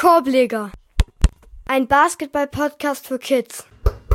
Korbleger, ein Basketball-Podcast für Kids.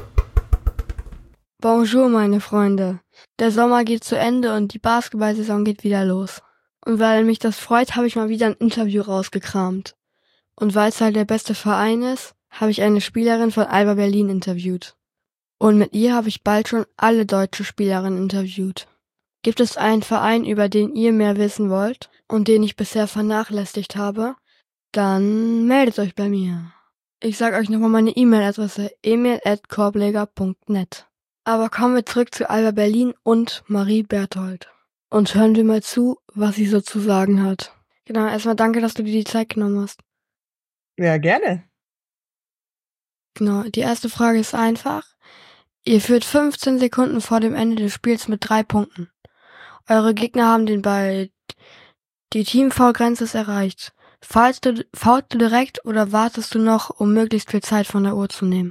Bonjour, meine Freunde. Der Sommer geht zu Ende und die Basketballsaison geht wieder los. Und weil mich das freut, habe ich mal wieder ein Interview rausgekramt. Und weil es halt der beste Verein ist, habe ich eine Spielerin von Alba Berlin interviewt. Und mit ihr habe ich bald schon alle deutsche Spielerinnen interviewt. Gibt es einen Verein, über den ihr mehr wissen wollt und den ich bisher vernachlässigt habe? Dann meldet euch bei mir. Ich sag euch nochmal meine E-Mail-Adresse: emil@korbleger.net. Aber kommen wir zurück zu Alba Berlin und Marie Berthold. Und hören wir mal zu, was sie so zu sagen hat. Genau, erstmal danke, dass du dir die Zeit genommen hast. Ja, gerne. Genau, die erste Frage ist einfach. Ihr führt 15 Sekunden vor dem Ende des Spiels mit 3 Punkten. Eure Gegner haben den Ball. Die Team-Foul-Grenze ist erreicht. Foulst du direkt oder wartest du noch, um möglichst viel Zeit von der Uhr zu nehmen?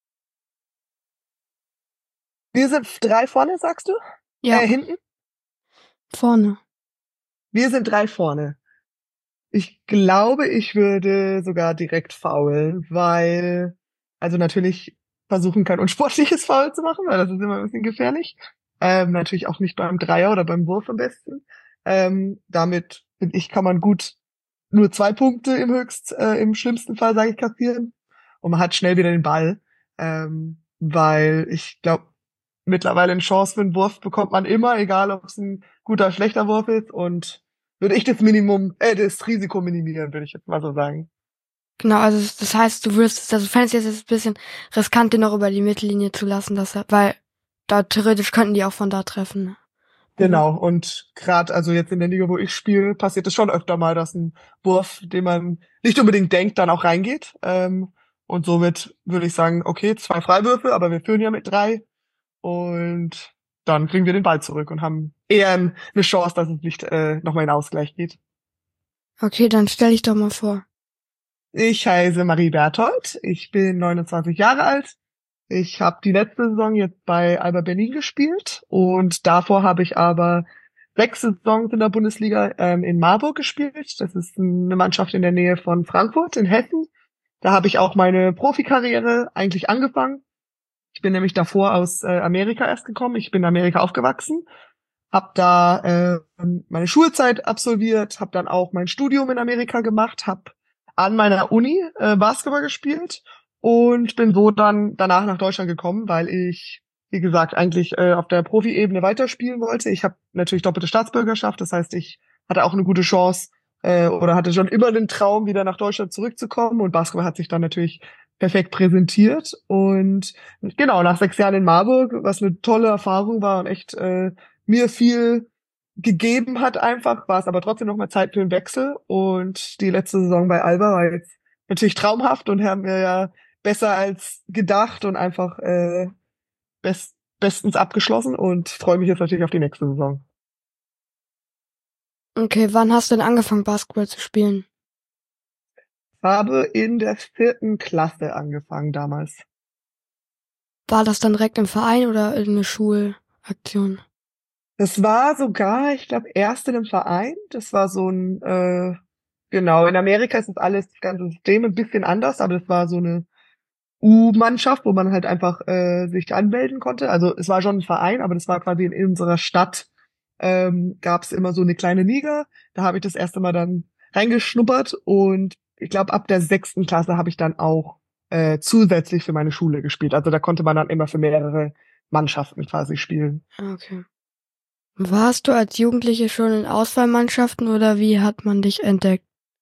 Wir sind 3 vorne, sagst du? Ja. Hinten? Vorne. Wir sind 3 vorne. Ich glaube, ich würde sogar direkt foulen, weil, also natürlich versuchen, kein unsportliches Foul zu machen, weil das ist immer ein bisschen gefährlich. Natürlich auch nicht beim Dreier oder beim Wurf am besten. Damit, finde ich, kann man gut nur 2 Punkte im schlimmsten Fall, sage ich, kassieren. Und man hat schnell wieder den Ball. Weil ich glaube, mittlerweile eine Chance für einen Wurf bekommt man immer, egal ob es ein guter oder schlechter Wurf ist. Und würde ich das Risiko minimieren, würde ich jetzt mal so sagen. Genau, also das heißt, du fändest jetzt ein bisschen riskant, den noch über die Mittellinie zu lassen, weil da theoretisch könnten die auch von da treffen. Genau, und gerade also jetzt in der Liga, wo ich spiele, passiert es schon öfter mal, dass ein Wurf, den man nicht unbedingt denkt, dann auch reingeht. Und somit würde ich sagen, okay, 2 Freiwürfe, aber wir führen ja mit 3. Und dann kriegen wir den Ball zurück und haben eher eine Chance, dass es nicht nochmal in Ausgleich geht. Okay, dann stell dich doch mal vor. Ich heiße Marie Berthold, ich bin 29 Jahre alt. Ich habe die letzte Saison jetzt bei Alba Berlin gespielt und davor habe ich aber 6 Saisons in der Bundesliga in Marburg gespielt. Das ist eine Mannschaft in der Nähe von Frankfurt in Hessen. Da habe ich auch meine Profikarriere eigentlich angefangen. Ich bin nämlich davor aus Amerika erst gekommen. Ich bin in Amerika aufgewachsen, habe da meine Schulzeit absolviert, habe dann auch mein Studium in Amerika gemacht, habe an meiner Uni Basketball gespielt und bin so dann danach nach Deutschland gekommen, weil ich, wie gesagt, eigentlich auf der Profi-Ebene weiterspielen wollte. Ich habe natürlich doppelte Staatsbürgerschaft, das heißt, ich hatte auch eine gute Chance oder hatte schon immer den Traum, wieder nach Deutschland zurückzukommen, und Basketball hat sich dann natürlich perfekt präsentiert. Und genau, nach 6 Jahren in Marburg, was eine tolle Erfahrung war und echt mir viel gegeben hat einfach, war es aber trotzdem noch mal Zeit für einen Wechsel. Und die letzte Saison bei Alba war jetzt natürlich traumhaft und haben wir ja besser als gedacht und einfach bestens abgeschlossen und freue mich jetzt natürlich auf die nächste Saison. Okay, wann hast du denn angefangen, Basketball zu spielen? Habe in der 4. Klasse angefangen damals. War das dann direkt im Verein oder in einer Schulaktion? Das war sogar, ich glaube, erst in einem Verein. Das war so ein, genau, in Amerika ist das ganze System ein bisschen anders, aber das war so eine U-Mannschaft, wo man halt einfach sich anmelden konnte. Also es war schon ein Verein, aber das war quasi in unserer Stadt, gab es immer so eine kleine Liga. Da habe ich das erste Mal dann reingeschnuppert und ich glaube, ab der 6. Klasse habe ich dann auch zusätzlich für meine Schule gespielt. Also da konnte man dann immer für mehrere Mannschaften quasi spielen. Okay. Warst du als Jugendliche schon in Auswahlmannschaften oder wie hat man dich entdeckt?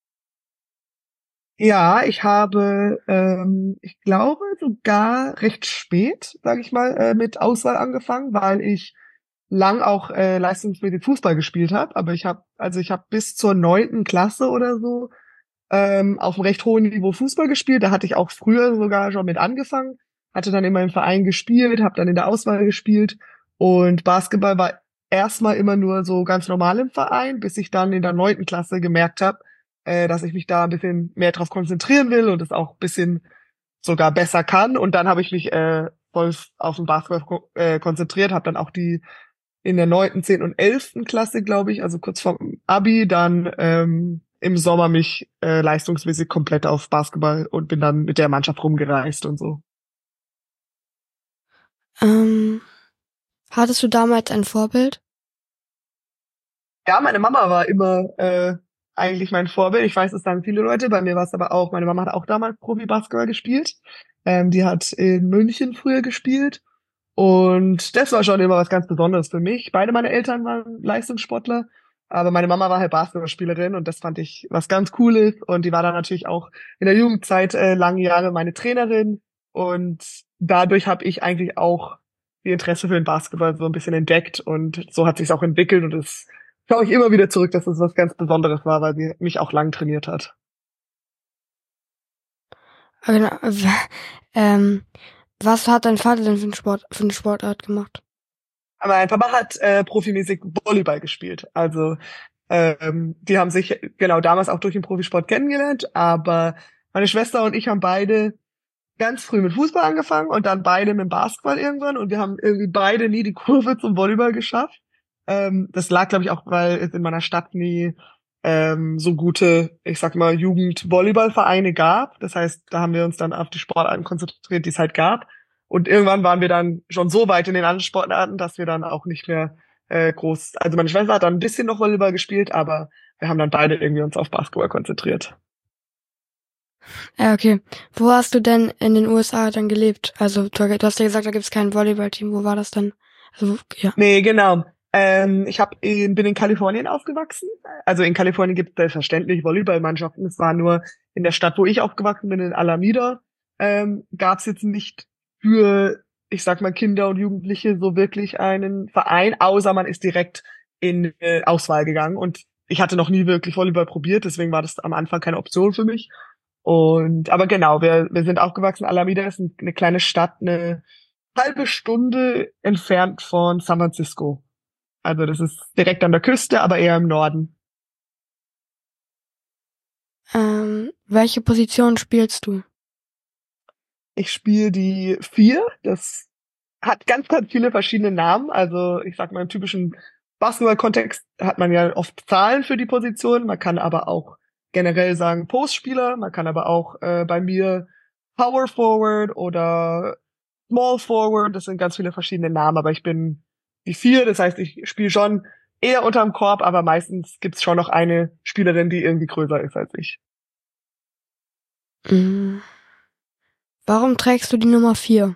Ja, ich habe, ich glaube sogar recht spät, sage ich mal, mit Auswahl angefangen, weil ich lang auch leistungsmäßig Fußball gespielt habe. Aber ich habe bis zur 9. Klasse oder so auf einem recht hohen Niveau Fußball gespielt. Da hatte ich auch früher sogar schon mit angefangen, hatte dann immer im Verein gespielt, habe dann in der Auswahl gespielt, und Basketball war erstmal immer nur so ganz normal im Verein, bis ich dann in der 9. Klasse gemerkt habe, dass ich mich da ein bisschen mehr drauf konzentrieren will und es auch ein bisschen sogar besser kann. Und dann habe ich mich voll auf den Basketball konzentriert, habe dann auch die in der 9., 10. und 11. Klasse, glaube ich, also kurz vorm Abi, dann im Sommer mich leistungsmäßig komplett auf Basketball und bin dann mit der Mannschaft rumgereist und so. Hattest du damals ein Vorbild? Ja, meine Mama war immer eigentlich mein Vorbild. Ich weiß, es sagen viele Leute, bei mir war es aber auch, meine Mama hat auch damals Profi-Basketball gespielt. Die hat in München früher gespielt. Und das war schon immer was ganz Besonderes für mich. Beide meine Eltern waren Leistungssportler, aber meine Mama war halt Basketballspielerin und das fand ich was ganz Cooles. Und die war dann natürlich auch in der Jugendzeit lange Jahre meine Trainerin. Und dadurch habe ich eigentlich auch die Interesse für den Basketball so ein bisschen entdeckt und so hat sich's auch entwickelt und das schaue ich immer wieder zurück, dass es was ganz Besonderes war, weil sie mich auch lang trainiert hat. Genau. Was hat dein Vater denn für eine Sportart gemacht? Aber mein Papa hat profimäßig Volleyball gespielt. Also die haben sich genau damals auch durch den Profisport kennengelernt, aber meine Schwester und ich haben beide ganz früh mit Fußball angefangen und dann beide mit dem Basketball irgendwann und wir haben irgendwie beide nie die Kurve zum Volleyball geschafft. Das lag, glaube ich, auch, weil es in meiner Stadt nie so gute, ich sag mal, Jugend-Volleyballvereine gab. Das heißt, da haben wir uns dann auf die Sportarten konzentriert, die es halt gab. Und irgendwann waren wir dann schon so weit in den anderen Sportarten, dass wir dann auch nicht mehr groß, also meine Schwester hat dann ein bisschen noch Volleyball gespielt, aber wir haben dann beide irgendwie uns auf Basketball konzentriert. Ja, okay. Wo hast du denn in den USA dann gelebt? Also du hast ja gesagt, da gibt's kein Volleyballteam. Wo war das dann? Also ja. Nee, genau. Bin in Kalifornien aufgewachsen. Also in Kalifornien gibt es selbstverständlich Volleyballmannschaften. Es war nur in der Stadt, wo ich aufgewachsen bin, in Alameda, gab es jetzt nicht für, ich sag mal, Kinder und Jugendliche so wirklich einen Verein, außer man ist direkt in Auswahl gegangen. Und ich hatte noch nie wirklich Volleyball probiert, deswegen war das am Anfang keine Option für mich. Aber genau, wir sind aufgewachsen. Alameda ist eine kleine Stadt, eine halbe Stunde entfernt von San Francisco. Also das ist direkt an der Küste, aber eher im Norden. Welche Position spielst du? Ich spiele die 4. Das hat ganz, ganz viele verschiedene Namen. Also ich sag mal, im typischen Basketball-Kontext hat man ja oft Zahlen für die Position. Man kann aber auch generell sagen Postspieler. Man kann aber auch bei mir Power Forward oder Small Forward. Das sind ganz viele verschiedene Namen, aber ich bin die 4. Das heißt, ich spiele schon eher unterm Korb, aber meistens gibt's schon noch eine Spielerin, die irgendwie größer ist als ich. Mhm. Warum trägst du die Nummer 4?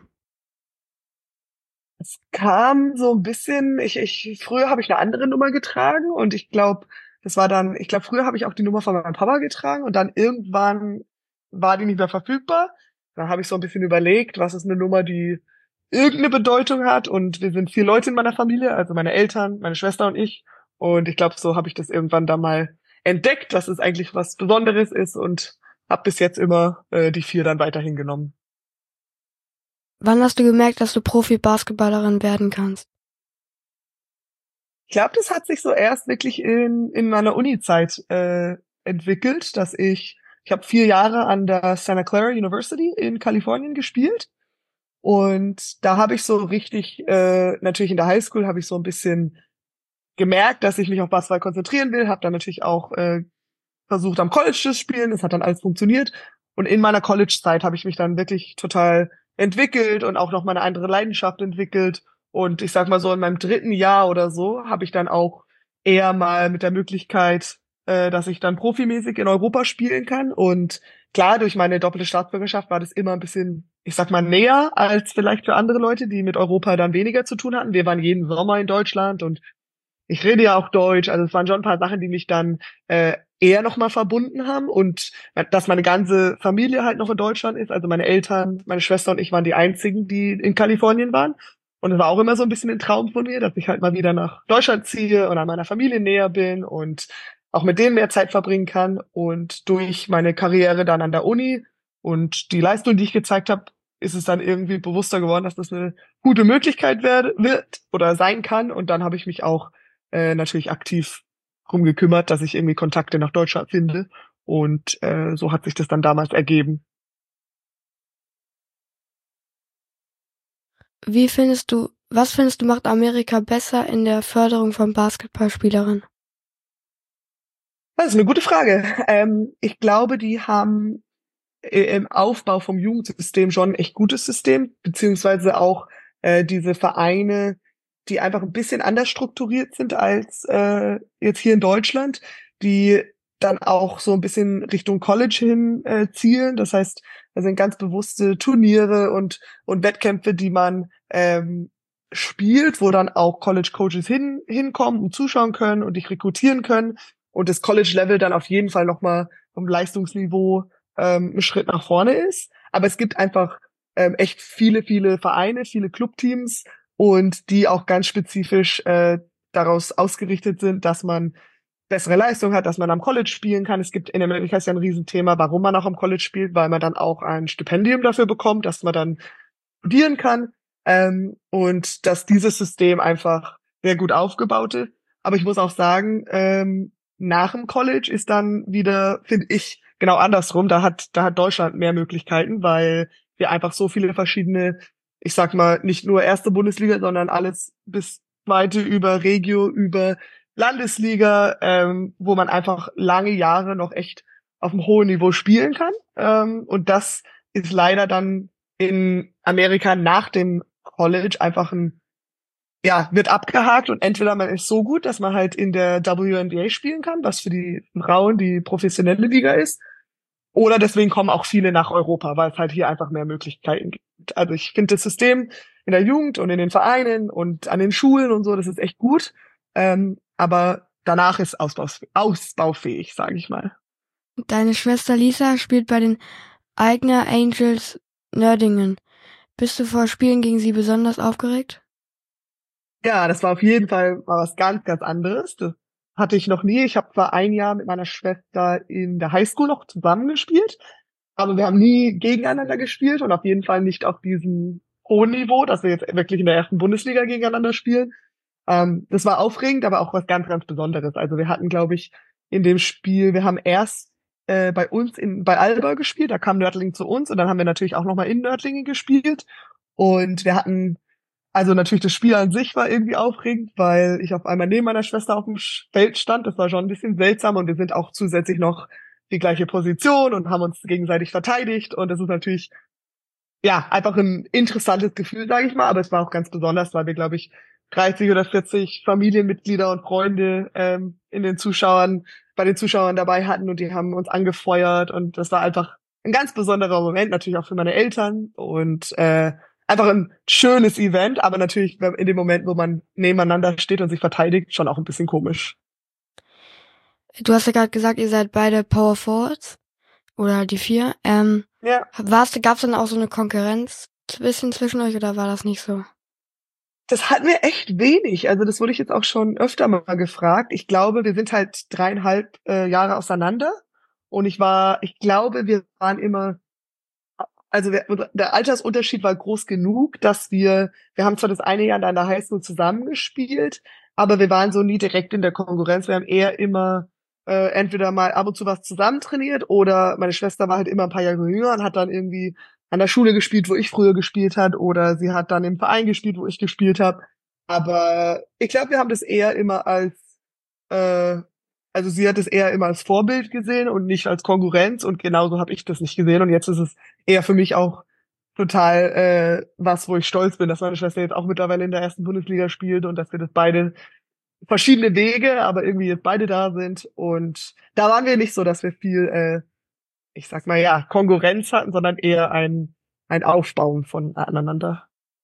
Es kam so ein bisschen, früher habe ich eine andere Nummer getragen und ich glaube, früher habe ich auch die Nummer von meinem Papa getragen und dann irgendwann war die nicht mehr verfügbar. Dann habe ich so ein bisschen überlegt, was ist eine Nummer, die irgendeine Bedeutung hat und wir sind 4 Leute in meiner Familie, also meine Eltern, meine Schwester und ich und ich glaube, so habe ich das irgendwann da mal entdeckt, dass es eigentlich was Besonderes ist und habe bis jetzt immer die 4 dann weiterhin genommen. Wann hast du gemerkt, dass du Profi-Basketballerin werden kannst? Ich glaube, das hat sich so erst wirklich in meiner Uni-Zeit entwickelt, dass ich habe 4 Jahre an der Santa Clara University in Kalifornien gespielt und da habe ich so richtig, natürlich in der Highschool habe ich so ein bisschen gemerkt, dass ich mich auf Basketball konzentrieren will, habe dann natürlich auch versucht am College zu spielen, das hat dann alles funktioniert und in meiner College-Zeit habe ich mich dann wirklich total entwickelt und auch noch mal eine andere Leidenschaft entwickelt und ich sag mal so in meinem 3. Jahr oder so habe ich dann auch eher mal mit der Möglichkeit, dass ich dann profimäßig in Europa spielen kann und klar, durch meine doppelte Staatsbürgerschaft war das immer ein bisschen, ich sag mal, näher als vielleicht für andere Leute, die mit Europa dann weniger zu tun hatten. Wir waren jeden Sommer in Deutschland und ich rede ja auch Deutsch, also es waren schon ein paar Sachen, die mich dann eher nochmal verbunden haben und dass meine ganze Familie halt noch in Deutschland ist, also meine Eltern, meine Schwester und ich waren die einzigen, die in Kalifornien waren und es war auch immer so ein bisschen ein Traum von mir, dass ich halt mal wieder nach Deutschland ziehe und an meiner Familie näher bin und auch mit denen mehr Zeit verbringen kann und durch meine Karriere dann an der Uni und die Leistung, die ich gezeigt habe, ist es dann irgendwie bewusster geworden, dass das eine gute Möglichkeit wird oder sein kann und dann habe ich mich auch natürlich aktiv drum gekümmert, dass ich irgendwie Kontakte nach Deutschland finde. Und so hat sich das dann damals ergeben. Was findest du macht Amerika besser in der Förderung von Basketballspielerinnen? Das ist eine gute Frage. Ich glaube, die haben im Aufbau vom Jugendsystem schon ein echt gutes System, beziehungsweise auch diese Vereine, die einfach ein bisschen anders strukturiert sind als jetzt hier in Deutschland, die dann auch so ein bisschen Richtung College hin zielen. Das heißt, da sind ganz bewusste Turniere und Wettkämpfe, die man spielt, wo dann auch College-Coaches hinkommen und zuschauen können und dich rekrutieren können und das College-Level dann auf jeden Fall nochmal vom Leistungsniveau ein Schritt nach vorne ist. Aber es gibt einfach echt viele Vereine, viele Clubteams und die auch ganz spezifisch daraus ausgerichtet sind, dass man bessere Leistung hat, dass man am College spielen kann. Es gibt in Amerika ist ja ein Riesenthema, warum man auch am College spielt, weil man dann auch ein Stipendium dafür bekommt, dass man dann studieren kann. Und dass dieses System einfach sehr gut aufgebaut ist. Aber ich muss auch sagen, nach dem College ist dann wieder, finde ich, genau andersrum. Da hat Deutschland mehr Möglichkeiten, weil wir einfach so viele verschiedene, ich sag mal, nicht nur erste Bundesliga, sondern alles bis zweite über Regio, über Landesliga, wo man einfach lange Jahre noch echt auf einem hohen Niveau spielen kann. Und das ist leider dann in Amerika nach dem College einfach wird abgehakt und entweder man ist so gut, dass man halt in der WNBA spielen kann, was für die Frauen die professionelle Liga ist. Oder deswegen kommen auch viele nach Europa, weil es halt hier einfach mehr Möglichkeiten gibt. Also ich finde das System in der Jugend und in den Vereinen und an den Schulen und so, das ist echt gut. Aber danach ist ausbaufähig, sage ich mal. Deine Schwester Lisa spielt bei den Aigner Angels Nördlingen. Bist du vor Spielen gegen sie besonders aufgeregt? Ja, das war auf jeden Fall mal was ganz anderes. Das hatte ich noch nie. Ich habe zwar ein Jahr mit meiner Schwester in der Highschool noch zusammengespielt, aber wir haben nie gegeneinander gespielt und auf jeden Fall nicht auf diesem hohen Niveau, dass wir jetzt wirklich in der ersten Bundesliga gegeneinander spielen. Das war aufregend, aber auch was ganz Besonderes. Also wir hatten, glaube ich, in dem Spiel, wir haben erst bei uns bei Alba gespielt, da kam Nördlingen zu uns und dann haben wir natürlich auch nochmal in Nördlingen gespielt und wir hatten also natürlich das Spiel an sich war irgendwie aufregend, weil ich auf einmal neben meiner Schwester auf dem Feld stand. Das war schon ein bisschen seltsam und wir sind auch zusätzlich noch die gleiche Position und haben uns gegenseitig verteidigt und das ist natürlich ja einfach ein interessantes Gefühl, sage ich mal, aber es war auch ganz besonders, weil wir glaube ich 30 oder 40 Familienmitglieder und Freunde in den Zuschauern bei den Zuschauern dabei hatten und die haben uns angefeuert und das war einfach ein ganz besonderer Moment, natürlich auch für meine Eltern und einfach ein schönes Event, aber natürlich in dem Moment, wo man nebeneinander steht und sich verteidigt, schon auch ein bisschen komisch. Du hast ja gerade gesagt, ihr seid beide Power Forwards. Oder halt die 4. Ja. Gab's dann auch so eine Konkurrenz ein bisschen zwischen euch oder war das nicht so? Das hatten wir echt wenig. Also das wurde ich jetzt auch schon öfter mal gefragt. Ich glaube, wir sind halt 3,5 Jahre auseinander. Und ich glaube, wir waren immer, also der Altersunterschied war groß genug, dass wir haben zwar das eine Jahr in der Highschool zusammengespielt, aber wir waren so nie direkt in der Konkurrenz. Wir haben eher immer entweder mal ab und zu was zusammen trainiert oder meine Schwester war halt immer ein paar Jahre jünger und hat dann irgendwie an der Schule gespielt, wo ich früher gespielt hat, oder sie hat dann im Verein gespielt, wo ich gespielt habe. Aber ich glaube, wir haben das eher immer äh, also sie hat es eher immer als Vorbild gesehen und nicht als Konkurrenz und genauso habe ich das nicht gesehen und jetzt ist es eher für mich auch total was, wo ich stolz bin, dass meine Schwester jetzt auch mittlerweile in der ersten Bundesliga spielt und dass wir das beide verschiedene Wege, aber irgendwie jetzt beide da sind und da waren wir nicht so, dass wir viel ich sag mal ja, Konkurrenz hatten, sondern eher ein Aufbauen von aneinander.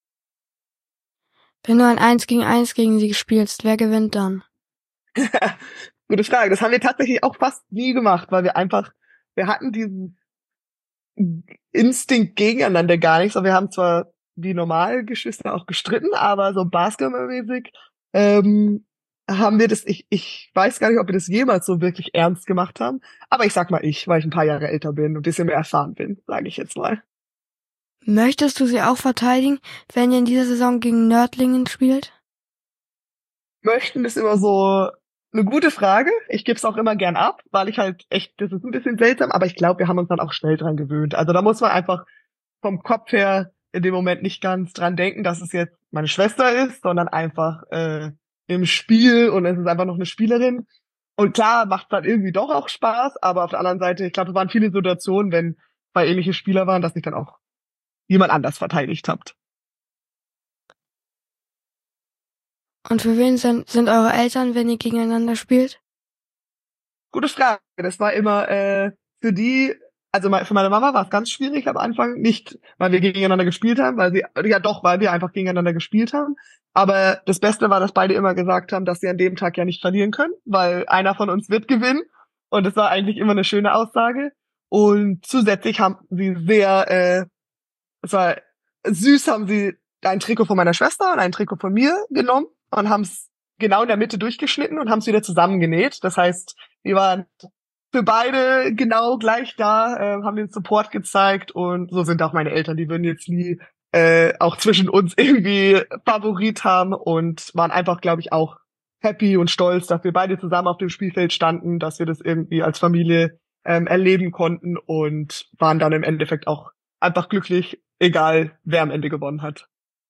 Wenn du ein 1 gegen sie spielst, wer gewinnt dann? Gute Frage. Das haben wir tatsächlich auch fast nie gemacht, weil wir hatten diesen Instinkt gegeneinander gar nicht. So, wir haben zwar wie normal Geschwister auch gestritten, aber so basketballmäßig haben wir das, ich weiß gar nicht, ob wir das jemals so wirklich ernst gemacht haben, aber ich sag mal weil ich ein paar Jahre älter bin und ein bisschen mehr erfahren bin, sage ich jetzt mal. Möchtest du sie auch verteidigen, wenn ihr in dieser Saison gegen Nördlingen spielt? Möchten ist immer so eine gute Frage. Ich gebe es auch immer gern ab, weil ich halt echt, das ist ein bisschen seltsam, aber ich glaube, wir haben uns dann auch schnell dran gewöhnt. Also da muss man einfach vom Kopf her in dem Moment nicht ganz dran denken, dass es jetzt meine Schwester ist, sondern einfach im Spiel und es ist einfach noch eine Spielerin. Und klar, macht dann irgendwie doch auch Spaß, aber auf der anderen Seite, ich glaube, es waren viele Situationen, wenn zwei ähnliche Spieler waren, dass ich dann auch jemand anders verteidigt habt. Und für wen sind eure Eltern, wenn ihr gegeneinander spielt? Gute Frage. Das war immer für die, also für meine Mama war es ganz schwierig am Anfang, nicht weil wir gegeneinander gespielt haben, weil wir einfach gegeneinander gespielt haben. Aber das Beste war, dass beide immer gesagt haben, dass sie an dem Tag ja nicht verlieren können, weil einer von uns wird gewinnen. Und es war eigentlich immer eine schöne Aussage. Und zusätzlich haben sie es war süß, haben sie ein Trikot von meiner Schwester und ein Trikot von mir genommen und haben es genau in der Mitte durchgeschnitten und haben es wieder zusammengenäht. Das heißt, wir waren für beide genau gleich da, haben den Support gezeigt und so sind auch meine Eltern. Die würden jetzt nie auch zwischen uns irgendwie Favorit haben und waren einfach, glaube ich, auch happy und stolz, dass wir beide zusammen auf dem Spielfeld standen, dass wir das irgendwie als Familie erleben konnten und waren dann im Endeffekt auch einfach glücklich, egal wer am Ende gewonnen hat.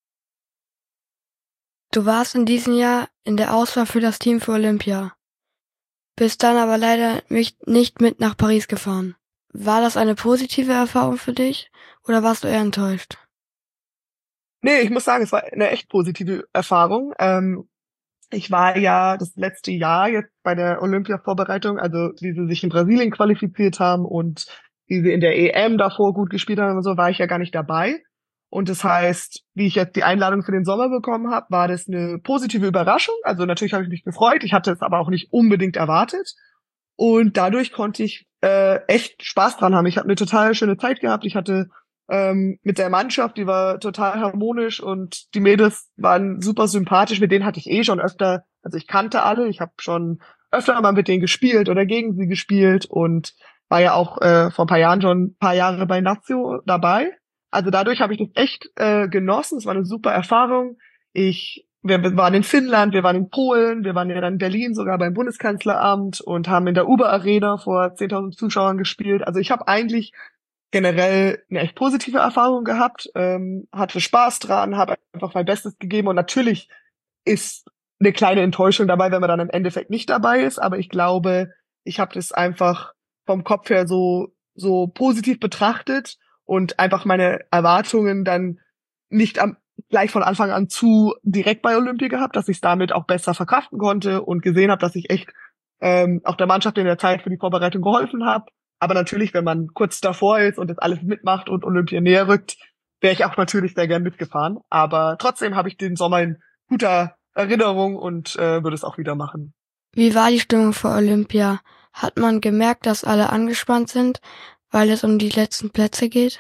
Du warst in diesem Jahr in der Auswahl für das Team für Olympia, bist dann aber leider nicht mit nach Paris gefahren. War das eine positive Erfahrung für dich oder warst du eher enttäuscht? Nee, ich muss sagen, es war eine echt positive Erfahrung. Ich war ja das letzte Jahr jetzt bei der Olympia-Vorbereitung, also wie sie sich in Brasilien qualifiziert haben und wie sie in der EM davor gut gespielt haben und so, war ich ja gar nicht dabei. Und das heißt, wie ich jetzt die Einladung für den Sommer bekommen habe, war das eine positive Überraschung. Also natürlich habe ich mich gefreut, ich hatte es aber auch nicht unbedingt erwartet. Und dadurch konnte ich echt Spaß dran haben. Ich habe eine total schöne Zeit gehabt. Ich hatte mit der Mannschaft, die war total harmonisch und die Mädels waren super sympathisch. Mit denen hatte ich schon öfter, also ich kannte alle, ich habe schon öfter mal mit denen gespielt oder gegen sie gespielt und war ja auch vor ein paar Jahren schon ein paar Jahre bei Lazio dabei. Also dadurch habe ich das echt genossen. Es war eine super Erfahrung. Wir waren in Finnland, wir waren in Polen, wir waren ja dann in Berlin sogar beim Bundeskanzleramt und haben in der Uber Arena vor 10.000 Zuschauern gespielt. Also ich habe eigentlich generell eine echt positive Erfahrung gehabt, hatte Spaß dran, habe einfach mein Bestes gegeben und natürlich ist eine kleine Enttäuschung dabei, wenn man dann im Endeffekt nicht dabei ist, aber ich glaube, ich habe das einfach vom Kopf her so positiv betrachtet und einfach meine Erwartungen dann nicht gleich von Anfang an zu direkt bei Olympia gehabt, dass ich es damit auch besser verkraften konnte und gesehen habe, dass ich echt auch der Mannschaft in der Zeit für die Vorbereitung geholfen habe. Aber natürlich, wenn man kurz davor ist und das alles mitmacht und Olympia näher rückt, wäre ich auch natürlich sehr gern mitgefahren. Aber trotzdem habe ich den Sommer in guter Erinnerung und würde es auch wieder machen. Wie war die Stimmung vor Olympia? Hat man gemerkt, dass alle angespannt sind, weil es um die letzten Plätze geht?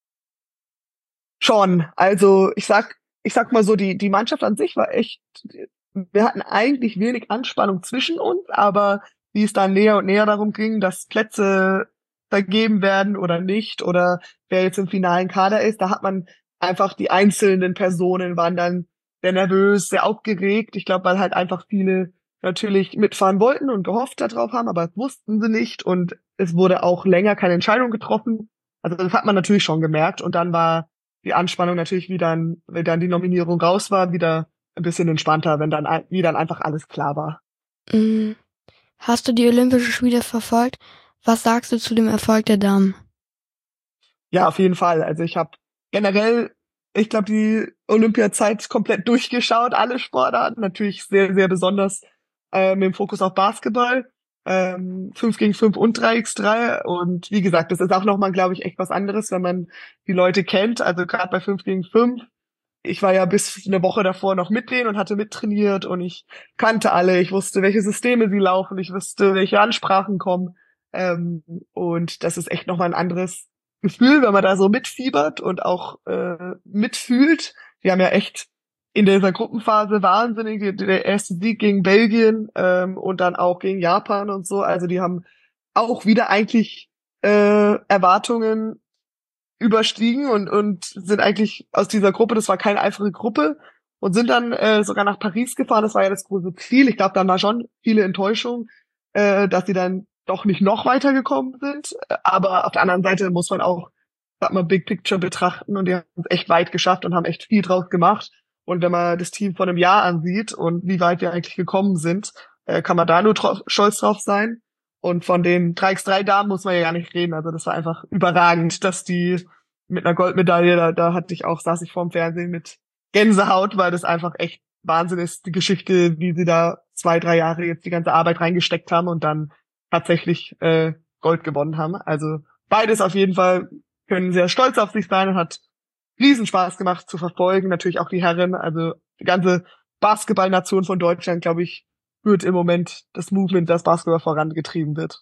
Schon. Also ich sag mal so, die Mannschaft an sich war echt, wir hatten eigentlich wenig Anspannung zwischen uns, aber wie es dann näher und näher darum ging, dass Plätze vergeben werden oder nicht oder wer jetzt im finalen Kader ist, da hat man einfach die einzelnen Personen waren dann sehr nervös, sehr aufgeregt. Ich glaube, weil halt einfach viele natürlich mitfahren wollten und gehofft darauf haben, aber das wussten sie nicht und es wurde auch länger keine Entscheidung getroffen. Also das hat man natürlich schon gemerkt und dann war die Anspannung natürlich, wenn dann die Nominierung raus war, wieder ein bisschen entspannter, wie dann einfach alles klar war. Hast du die Olympischen Spiele verfolgt? Was sagst du zu dem Erfolg der Damen? Ja, auf jeden Fall. Also ich habe generell, ich glaube, die Olympiazeit komplett durchgeschaut, alle Sportarten, natürlich sehr, sehr besonders mit dem Fokus auf Basketball, 5 gegen 5 und 3x3 und wie gesagt, das ist auch nochmal, glaube ich, echt was anderes, wenn man die Leute kennt, also gerade bei 5 gegen 5. Ich war ja bis eine Woche davor noch mit denen und hatte mittrainiert und ich kannte alle, ich wusste, welche Systeme sie laufen, ich wusste, welche Ansprachen kommen und das ist echt nochmal ein anderes Gefühl, wenn man da so mitfiebert und auch mitfühlt. Wir haben ja echt in dieser Gruppenphase wahnsinnig der erste Sieg gegen Belgien und dann auch gegen Japan und so. Also die haben auch wieder eigentlich Erwartungen überstiegen und sind eigentlich aus dieser Gruppe, das war keine einfache Gruppe, und sind dann sogar nach Paris gefahren. Das war ja das große Ziel. Ich glaube, da war schon viele Enttäuschung, dass sie dann doch nicht noch weitergekommen sind. Aber auf der anderen Seite muss man auch, sag mal, Big Picture betrachten und die haben es echt weit geschafft und haben echt viel draus gemacht. Und wenn man das Team vor einem Jahr ansieht und wie weit wir eigentlich gekommen sind, kann man da nur stolz drauf sein. Und von den 3x3-Damen muss man ja gar nicht reden. Also das war einfach überragend, dass die mit einer Goldmedaille, saß ich vorm Fernsehen mit Gänsehaut, weil das einfach echt Wahnsinn ist, die Geschichte, wie sie da 2-3 Jahre jetzt die ganze Arbeit reingesteckt haben und dann tatsächlich Gold gewonnen haben. Also beides auf jeden Fall können sehr stolz auf sich sein und hat riesen Spaß gemacht zu verfolgen. Natürlich auch die Herren, also die ganze Basketballnation von Deutschland, glaube ich, wird im Moment das Movement, das Basketball vorangetrieben wird.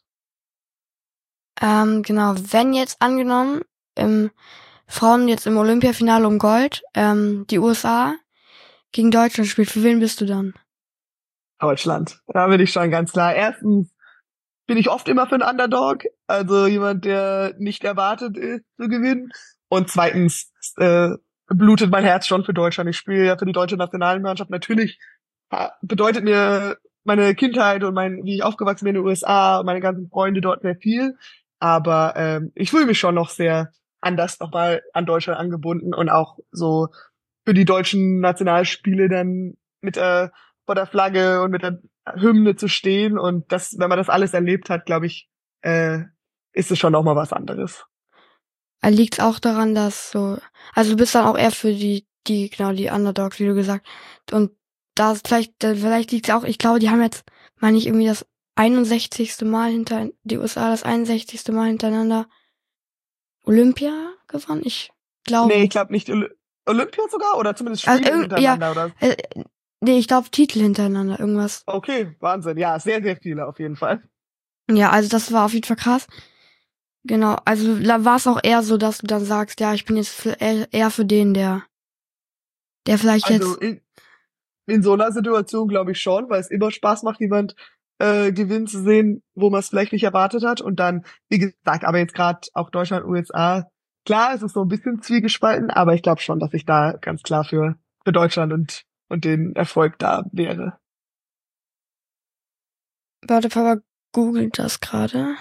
Genau, wenn jetzt angenommen, Frauen jetzt im Olympiafinale um Gold, die USA gegen Deutschland spielt, für wen bist du dann? Deutschland. Da bin ich schon ganz klar. Erstens bin ich oft immer für einen Underdog, also jemand, der nicht erwartet ist zu gewinnen. Und zweitens blutet mein Herz schon für Deutschland. Ich spiele ja für die deutsche Nationalmannschaft. Natürlich bedeutet mir meine Kindheit und wie ich aufgewachsen bin in den USA und meine ganzen Freunde dort sehr viel. Aber ich fühle mich schon noch sehr anders nochmal an Deutschland angebunden und auch so für die deutschen Nationalspiele dann mit vor der Flagge und mit der Hymne zu stehen. Und das, wenn man das alles erlebt hat, glaube ich, ist es schon nochmal was anderes. Liegt auch daran, dass also du bist dann auch eher für die Underdogs, wie du gesagt. Und da vielleicht liegt es auch, ich glaube, die haben jetzt, meine ich, irgendwie das 61. Mal die USA das 61. Mal hintereinander Olympia gewonnen. Ich glaube. Nee, ich glaube nicht Olympia sogar oder zumindest Spiele hintereinander, oder? Nee, ich glaube Titel hintereinander, irgendwas. Okay, Wahnsinn. Ja, sehr, sehr viele auf jeden Fall. Ja, also das war auf jeden Fall krass. Genau, also da war es auch eher so, dass du dann sagst, ja, ich bin jetzt eher für den, der vielleicht also jetzt... In so einer Situation glaube ich schon, weil es immer Spaß macht, jemand gewinnen zu sehen, wo man es vielleicht nicht erwartet hat. Und dann, wie gesagt, aber jetzt gerade auch Deutschland, USA, klar, es ist so ein bisschen zwiegespalten, aber ich glaube schon, dass ich da ganz klar für Deutschland und den Erfolg da wäre. Warte, Papa googelt das gerade.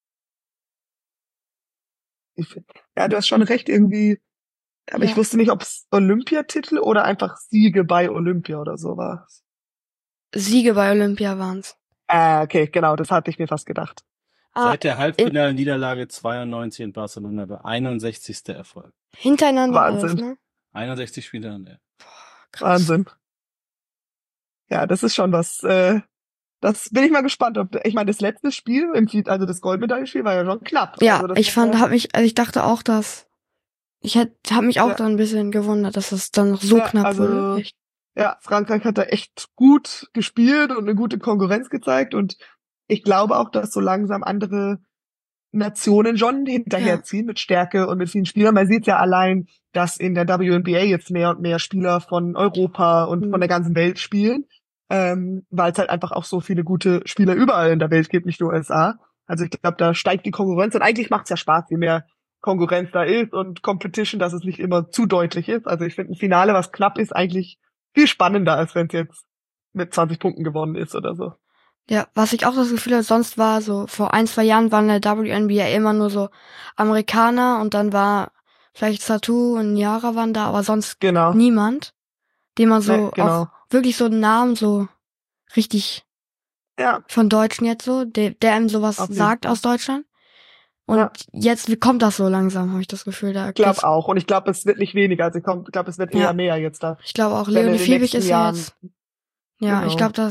Ja, du hast schon recht irgendwie, aber ich wusste nicht, ob es Olympiatitel oder einfach Siege bei Olympia oder so war. Siege bei Olympia waren's. Okay, genau, das hatte ich mir fast gedacht. Seit der Halbfinalniederlage 92 in Barcelona der 61. Erfolg. Hintereinander Wahnsinn. alles, ne? 61 Spiele an der. Wahnsinn. Ja, das ist schon was, das bin ich mal gespannt, ich meine, das letzte Spiel, also das Goldmedaillenspiel war ja schon knapp. Ja, also ich dachte auch, habe mich auch dann ein bisschen gewundert, dass es dann noch so knapp wurde. Echt. Ja, Frankreich hat da echt gut gespielt und eine gute Konkurrenz gezeigt und ich glaube auch, dass so langsam andere Nationen schon hinterherziehen mit Stärke und mit vielen Spielern. Man sieht ja allein, dass in der WNBA jetzt mehr und mehr Spieler von Europa und von der ganzen Welt spielen, weil es halt einfach auch so viele gute Spieler überall in der Welt gibt, nicht nur USA. Also ich glaube, da steigt die Konkurrenz und eigentlich macht es ja Spaß, je mehr Konkurrenz da ist und Competition, dass es nicht immer zu deutlich ist. Also ich finde ein Finale, was knapp ist, eigentlich viel spannender, als wenn es jetzt mit 20 Punkten gewonnen ist oder so. Ja, was ich auch das Gefühl hatte, sonst war so, vor 1-2 Jahren waren in der WNBA immer nur so Amerikaner und dann war vielleicht Satu und Yara waren da, aber sonst niemand, den man so auch wirklich so einen Namen so richtig von Deutschen jetzt so, der einem sowas sagt aus Deutschland. Und jetzt kommt das so langsam, habe ich das Gefühl. Ich glaube auch. Und ich glaube, es wird nicht weniger. Also ich glaube, es wird eher mehr jetzt da. Ich glaube auch, Leonie Fiebig ist ja jetzt. Ja, genau. Ich glaube,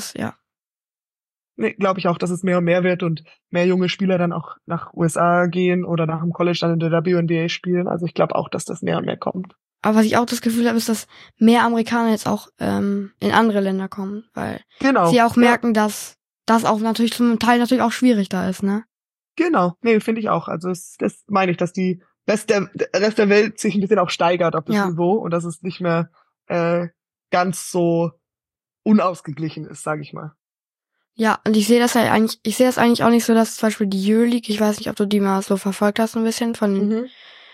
Nee, glaube ich auch, dass es mehr und mehr wird und mehr junge Spieler dann auch nach USA gehen oder nach dem College dann in der WNBA spielen. Also ich glaube auch, dass das mehr und mehr kommt. Aber was ich auch das Gefühl habe, ist, dass mehr Amerikaner jetzt auch in andere Länder kommen, weil sie auch merken, dass das auch natürlich zum Teil natürlich auch schwierig da ist, ne? Genau, nee, finde ich auch. Also das meine ich, dass der Rest der Welt sich ein bisschen auch steigert auf das Niveau und dass es nicht mehr ganz so unausgeglichen ist, sage ich mal. Ja, und ich sehe das eigentlich auch nicht so, dass zum Beispiel die Euroleague, ich weiß nicht, ob du die mal so verfolgt hast ein bisschen, von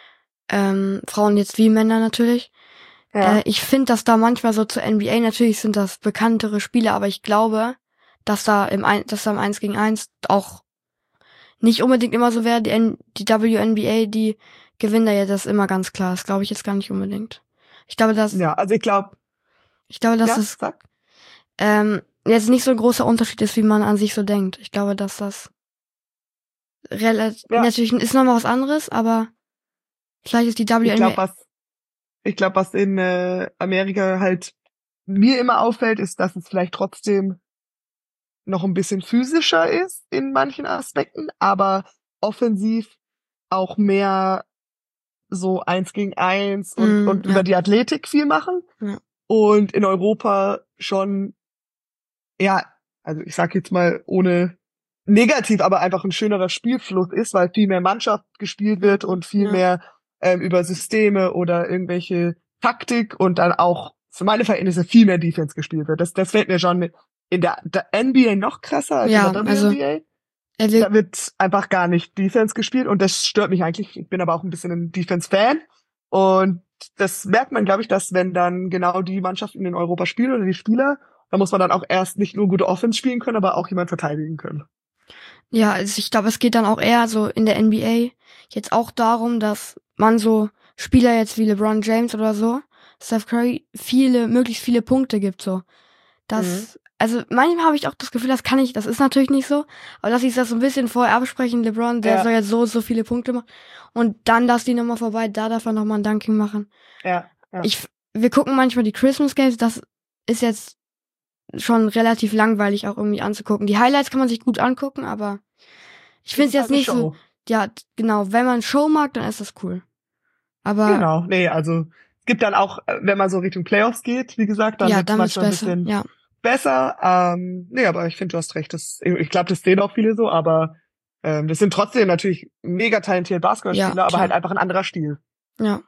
Frauen jetzt wie Männer natürlich. Ja. Ich finde, dass da manchmal so zur NBA, natürlich sind das bekanntere Spiele, aber ich glaube, dass da im 1 gegen 1 auch nicht unbedingt immer so wäre. Die WNBA, die gewinnen da ja das immer ganz klar. Das glaube ich jetzt gar nicht unbedingt. Ich glaube, dass... Ja, also ich glaube... dass es... jetzt nicht so ein großer Unterschied ist, wie man an sich so denkt. Ich glaube, dass das natürlich ist nochmal was anderes, aber vielleicht ist die WNBA. Ich glaube, was in Amerika halt mir immer auffällt, ist, dass es vielleicht trotzdem noch ein bisschen physischer ist in manchen Aspekten, aber offensiv auch mehr so 1 gegen 1 und über die Athletik viel machen. Ja. Und in Europa schon, ja, also ich sag jetzt mal ohne negativ, aber einfach ein schönerer Spielfluss ist, weil viel mehr Mannschaft gespielt wird und viel mehr über Systeme oder irgendwelche Taktik und dann auch für meine Verhältnisse viel mehr Defense gespielt wird. Das fällt mir schon in der NBA noch krasser als in der WNBA. Da wird einfach gar nicht Defense gespielt und das stört mich eigentlich. Ich bin aber auch ein bisschen ein Defense-Fan und das merkt man, glaube ich, dass wenn dann genau die Mannschaften in Europa spielen oder die Spieler, da muss man dann auch erst nicht nur gute Offense spielen können, aber auch jemand verteidigen können. Ja, also ich glaube, es geht dann auch eher so in der NBA jetzt auch darum, dass man so Spieler jetzt wie LeBron James oder so, Steph Curry, möglichst viele Punkte gibt, so. Also manchmal habe ich auch das Gefühl, das ist natürlich nicht so, aber dass sie das so ein bisschen vorher absprechen, LeBron, der soll jetzt so viele Punkte machen und dann lass die nochmal vorbei, da darf er nochmal ein Dunking machen. Ja. Wir gucken manchmal die Christmas Games, das ist jetzt schon relativ langweilig auch irgendwie anzugucken. Die Highlights kann man sich gut angucken, aber ich finde es jetzt nicht so, ja, genau, wenn man Show mag, dann ist das cool. Aber genau, nee, also es gibt dann auch, wenn man so Richtung Playoffs geht, wie gesagt, dann wird es manchmal ein bisschen besser. Nee, aber ich finde, du hast recht. Ich glaube, das sehen auch viele so, aber das sind trotzdem natürlich mega talentierte Basketballspieler, aber halt einfach ein anderer Stil. Ja.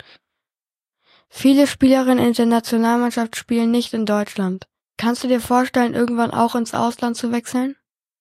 Viele Spielerinnen in der Nationalmannschaft spielen nicht in Deutschland. Kannst du dir vorstellen, irgendwann auch ins Ausland zu wechseln?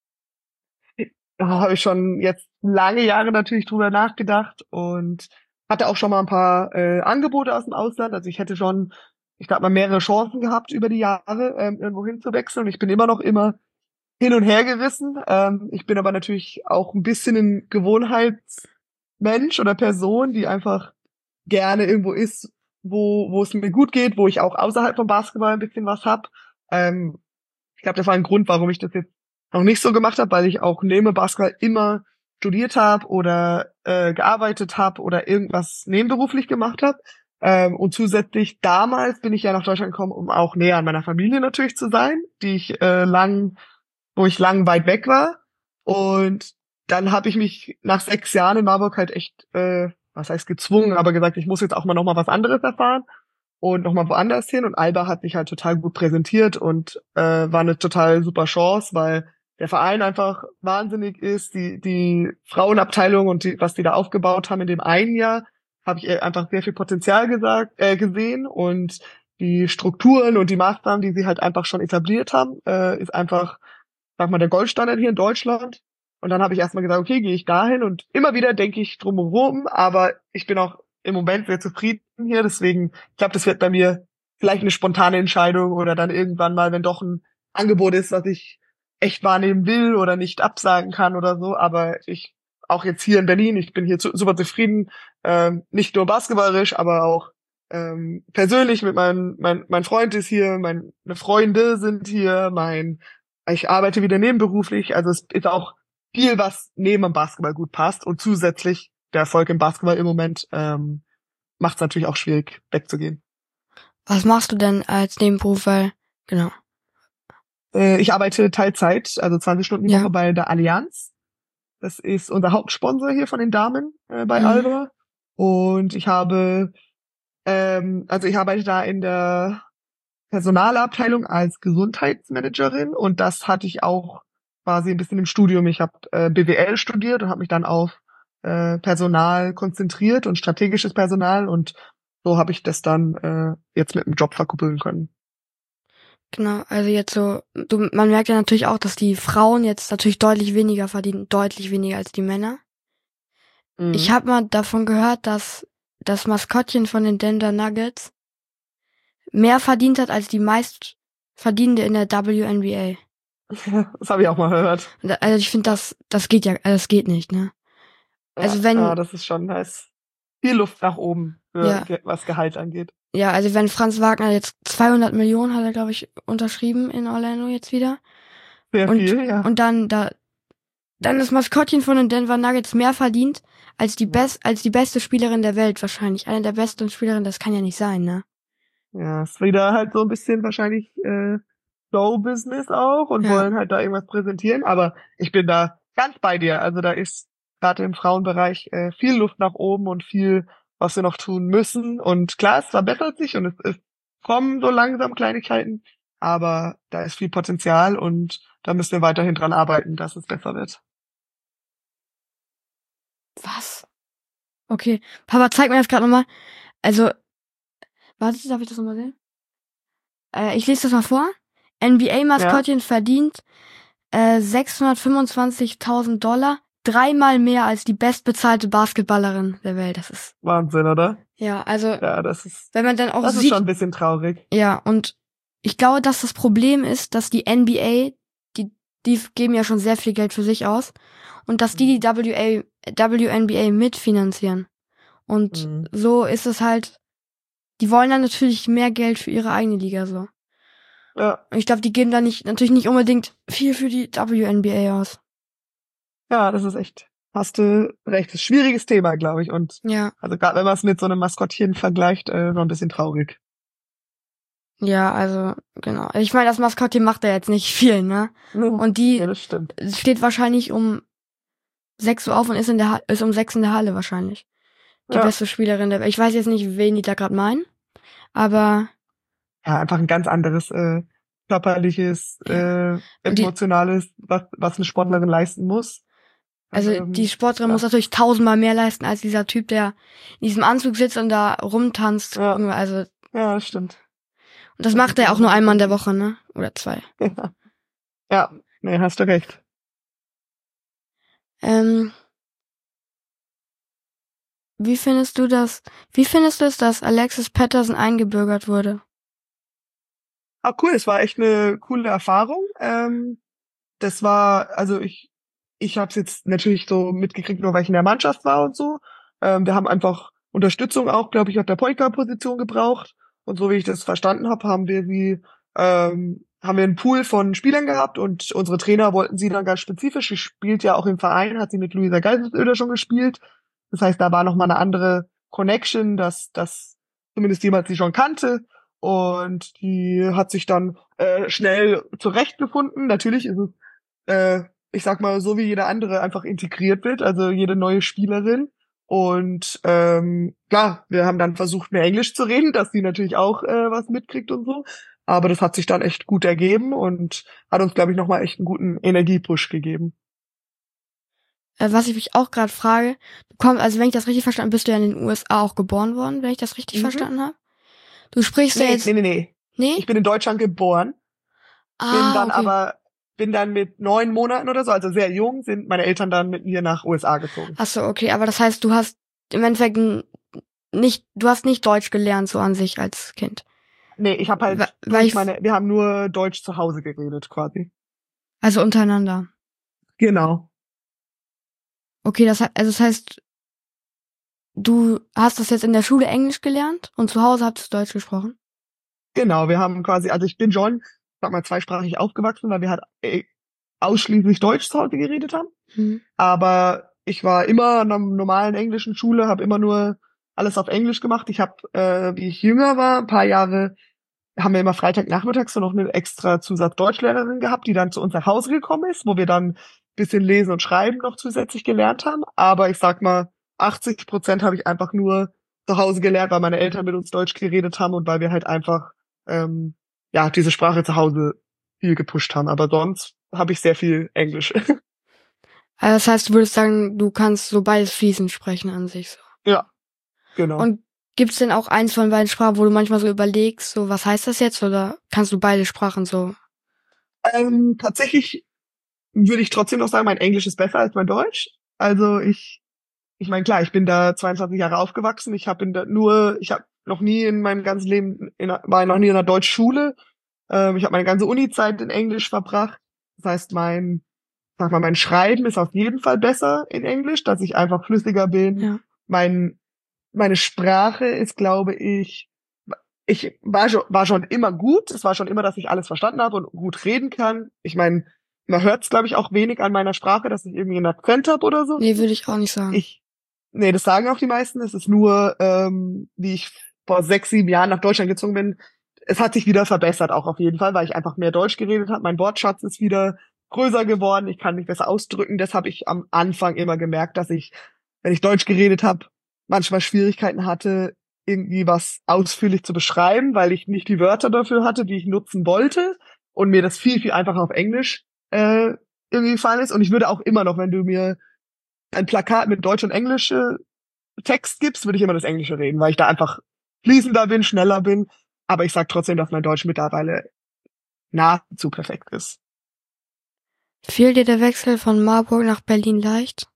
Da habe ich schon jetzt lange Jahre natürlich drüber nachgedacht und hatte auch schon mal ein paar Angebote aus dem Ausland. Also ich hätte schon, ich glaube mal mehrere Chancen gehabt über die Jahre, irgendwo hinzuwechseln. Ich bin immer hin und her gerissen. Ich bin aber natürlich auch ein bisschen ein Gewohnheitsmensch oder Person, die einfach gerne irgendwo ist, wo es mir gut geht, wo ich auch außerhalb vom Basketball ein bisschen was hab. Ich glaube, das war ein Grund, warum ich das jetzt noch nicht so gemacht habe, weil ich auch neben Basketball immer studiert habe oder gearbeitet habe oder irgendwas nebenberuflich gemacht habe. Und zusätzlich damals bin ich ja nach Deutschland gekommen, um auch näher an meiner Familie natürlich zu sein, wo ich lang weit weg war. Und dann habe ich mich nach 6 Jahren in Marburg halt echt, was heißt gezwungen, aber gesagt, ich muss jetzt auch mal noch mal was anderes erfahren und noch mal woanders hin. Und Alba hat sich halt total gut präsentiert und war eine total super Chance, weil der Verein einfach wahnsinnig ist. Die Frauenabteilung und was die da aufgebaut haben in dem einen Jahr, habe ich einfach sehr viel Potenzial gesehen. Und die Strukturen und die Maßnahmen, die sie halt einfach schon etabliert haben, ist einfach, sag mal, der Goldstandard hier in Deutschland. Und dann habe ich erstmal gesagt, okay, gehe ich dahin. Und immer wieder denke ich drumherum, aber ich bin auch im Moment sehr zufrieden hier. Deswegen, ich glaube, das wird bei mir vielleicht eine spontane Entscheidung oder dann irgendwann mal, wenn doch ein Angebot ist, was ich echt wahrnehmen will oder nicht absagen kann oder so. Aber auch jetzt hier in Berlin, ich bin hier super zufrieden, nicht nur basketballerisch, aber auch persönlich mit mein Freund ist hier, meine Freunde sind hier, ich arbeite wieder nebenberuflich, also es ist auch viel, was neben dem Basketball gut passt und zusätzlich der Erfolg im Basketball im Moment macht es natürlich auch schwierig, wegzugehen. Was machst du denn als Nebenberuf? Genau. Ich arbeite Teilzeit, also 20 Stunden die Woche bei der Allianz. Das ist unser Hauptsponsor hier von den Damen bei Alba. Und ich arbeite da in der Personalabteilung als Gesundheitsmanagerin und das hatte ich auch quasi ein bisschen im Studium. Ich habe BWL studiert und habe mich dann auf Personal konzentriert und strategisches Personal und so habe ich das dann jetzt mit dem Job verkuppeln können. Genau, also jetzt so, man merkt ja natürlich auch, dass die Frauen jetzt natürlich deutlich weniger verdienen, deutlich weniger als die Männer. Mhm. Ich habe mal davon gehört, dass das Maskottchen von den Denver Nuggets mehr verdient hat als die meistverdienende in der WNBA. Das habe ich auch mal gehört. Also ich finde, das geht nicht, ne? Also ja, das ist schon nice. Viel Luft nach oben, was Gehalt angeht. Ja, also wenn Franz Wagner jetzt 200 Millionen hat er, glaube ich, unterschrieben in Orlando jetzt wieder. Sehr viel, ja. Und dann das Maskottchen von den Denver Nuggets mehr verdient als die beste Spielerin der Welt wahrscheinlich. Eine der besten Spielerinnen, das kann ja nicht sein, ne? Ja, ist wieder halt so ein bisschen wahrscheinlich Show-Business auch und wollen halt da irgendwas präsentieren. Aber ich bin da ganz bei dir. Also da ist gerade im Frauenbereich viel Luft nach oben und viel, was wir noch tun müssen. Und klar, es verbessert sich und es kommen so langsam Kleinigkeiten. Aber da ist viel Potenzial und da müssen wir weiterhin dran arbeiten, dass es besser wird. Was? Okay. Papa, zeig mir das gerade nochmal. Also, warte, darf ich das nochmal sehen? Ich lese das mal vor. NBA-Maskottchen verdient 625.000 $, dreimal mehr als die bestbezahlte Basketballerin der Welt. Das ist Wahnsinn, oder? Ja, also ja, das ist, wenn man dann auch das sieht, ist schon ein bisschen traurig. Ja, und ich glaube, dass das Problem ist, dass die NBA, die geben ja schon sehr viel Geld für sich aus und dass die WNBA mitfinanzieren. Und so ist es halt, die wollen dann natürlich mehr Geld für ihre eigene Liga so. Ja. Und ich glaube, die geben da natürlich nicht unbedingt viel für die WNBA aus. Ja, das ist echt, hast du recht, das ist ein schwieriges Thema, glaube ich. Und also gerade wenn man es mit so einem Maskottchen vergleicht, noch ein bisschen traurig. Ja, also, genau. Ich meine, das Maskottchen macht ja jetzt nicht viel, ne? Und die das stimmt. Steht wahrscheinlich um 6 Uhr auf und ist um 6 in der Halle wahrscheinlich. Die beste Spielerin der Welt. Ich weiß jetzt nicht, wen die da gerade meinen, aber ja, einfach ein ganz anderes körperliches, emotionales, was eine Sportlerin leisten muss. Also die Sportlerin muss natürlich 1000-mal mehr leisten als dieser Typ, der in diesem Anzug sitzt und da rumtanzt. Ja, also, ja, das stimmt. Und das macht er auch nur einmal in der Woche, ne? Oder 2. Ja, nee, hast du recht. Wie findest du es, dass Alexis Patterson eingebürgert wurde? Ah, cool, es war echt eine coole Erfahrung. Das war, also ich habe es jetzt natürlich so mitgekriegt, nur weil ich in der Mannschaft war und so. Wir haben einfach Unterstützung auch, glaube ich, auf der Point Guard Position gebraucht. Und so wie ich das verstanden habe, haben wir einen Pool von Spielern gehabt und unsere Trainer wollten sie dann ganz spezifisch. Sie spielt ja auch im Verein, hat sie mit Luisa Geiselsöder schon gespielt. Das heißt, da war noch mal eine andere Connection, dass zumindest jemand sie schon kannte. Und die hat sich dann schnell zurechtgefunden. Natürlich ist es, ich sag mal, so wie jeder andere einfach integriert wird, also jede neue Spielerin. Und klar, wir haben dann versucht, mehr Englisch zu reden, dass sie natürlich auch was mitkriegt und so. Aber das hat sich dann echt gut ergeben und hat uns, glaube ich, nochmal echt einen guten Energiepush gegeben. Was ich mich auch gerade frage, also wenn ich das richtig verstanden habe, bist du ja in den USA auch geboren worden, wenn ich das richtig verstanden habe? Du sprichst ja jetzt... Nee. Ich bin in Deutschland geboren, bin dann mit 9 Monaten oder so, also sehr jung, sind meine Eltern dann mit mir nach USA gezogen. Ach so, okay, aber das heißt, du hast im Endeffekt nicht Deutsch gelernt so an sich als Kind. Nee, ich habe halt, wir haben nur Deutsch zu Hause geredet quasi. Also untereinander. Genau. Okay, das heißt, du hast das jetzt in der Schule Englisch gelernt und zu Hause habt ihr Deutsch gesprochen? Genau, wir haben quasi, also ich bin schon, sag mal, zweisprachig aufgewachsen, weil wir halt ausschließlich Deutsch zu Hause geredet haben. Aber ich war immer in einer normalen englischen Schule, habe immer nur alles auf Englisch gemacht. Ich habe, wie ich jünger war, ein paar Jahre, haben wir immer Freitagnachmittags so noch eine extra Zusatz-Deutschlehrerin gehabt, die dann zu uns nach Hause gekommen ist, wo wir dann ein bisschen Lesen und Schreiben noch zusätzlich gelernt haben. Aber ich sag mal, 80% habe ich einfach nur zu Hause gelernt, weil meine Eltern mit uns Deutsch geredet haben und weil wir halt einfach diese Sprache zu Hause viel gepusht haben. Aber sonst habe ich sehr viel Englisch. Also das heißt, du würdest sagen, du kannst so beides fließend sprechen an sich so. Ja, genau. Und gibt's denn auch eins von beiden Sprachen, wo du manchmal so überlegst, so was heißt das jetzt, oder kannst du beide Sprachen so? Tatsächlich würde ich trotzdem noch sagen, mein Englisch ist besser als mein Deutsch. Also ich meine, klar, ich bin da 22 Jahre aufgewachsen. Ich habe noch nie in meinem ganzen Leben war noch nie in einer Deutschschule. Ich habe meine ganze Uni-Zeit in Englisch verbracht. Das heißt, mein Schreiben ist auf jeden Fall besser in Englisch, dass ich einfach flüssiger bin. Ja. Meine Sprache ist, glaube ich, ich war schon immer gut. Es war schon immer, dass ich alles verstanden habe und gut reden kann. Ich meine, man hört es, glaube ich, auch wenig an meiner Sprache, dass ich irgendwie einen Akzent habe oder so. Nee, würde ich auch nicht sagen. Nee, das sagen auch die meisten. Es ist nur, wie ich vor 6, 7 Jahren nach Deutschland gezogen bin. Es hat sich wieder verbessert, auch auf jeden Fall, weil ich einfach mehr Deutsch geredet habe. Mein Wortschatz ist wieder größer geworden. Ich kann mich besser ausdrücken. Das habe ich am Anfang immer gemerkt, dass ich, wenn ich Deutsch geredet habe, manchmal Schwierigkeiten hatte, irgendwie was ausführlich zu beschreiben, weil ich nicht die Wörter dafür hatte, die ich nutzen wollte. Und mir das viel, viel einfacher auf Englisch irgendwie gefallen ist. Und ich würde auch immer noch, wenn du mir ein Plakat mit Deutsch und Englisch Text gibst, würde ich immer das Englische reden, weil ich da einfach fließender bin, schneller bin. Aber ich sag trotzdem, dass mein Deutsch mittlerweile nahezu perfekt ist. Fiel dir der Wechsel von Marburg nach Berlin leicht?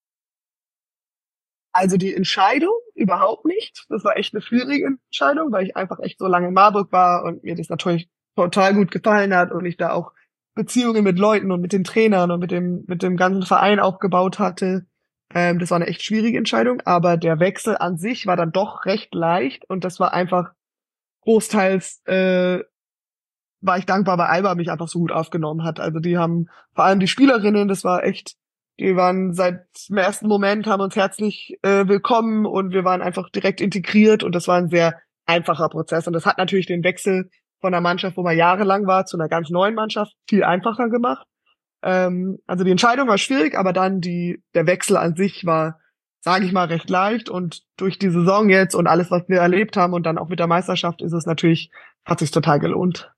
Also die Entscheidung überhaupt nicht. Das war echt eine schwierige Entscheidung, weil ich einfach echt so lange in Marburg war und mir das natürlich total gut gefallen hat und ich da auch Beziehungen mit Leuten und mit den Trainern und mit dem ganzen Verein aufgebaut hatte. Das war eine echt schwierige Entscheidung, aber der Wechsel an sich war dann doch recht leicht und das war einfach großteils war ich dankbar, weil Alba mich einfach so gut aufgenommen hat. Also die haben, vor allem die Spielerinnen, das war echt, die waren seit dem ersten Moment, haben uns herzlich willkommen und wir waren einfach direkt integriert und das war ein sehr einfacher Prozess. Und das hat natürlich den Wechsel von einer Mannschaft, wo man jahrelang war, zu einer ganz neuen Mannschaft viel einfacher gemacht. Also die Entscheidung war schwierig, aber dann der Wechsel an sich war, sage ich mal, recht leicht und durch die Saison jetzt und alles, was wir erlebt haben und dann auch mit der Meisterschaft ist es natürlich, hat sich total gelohnt.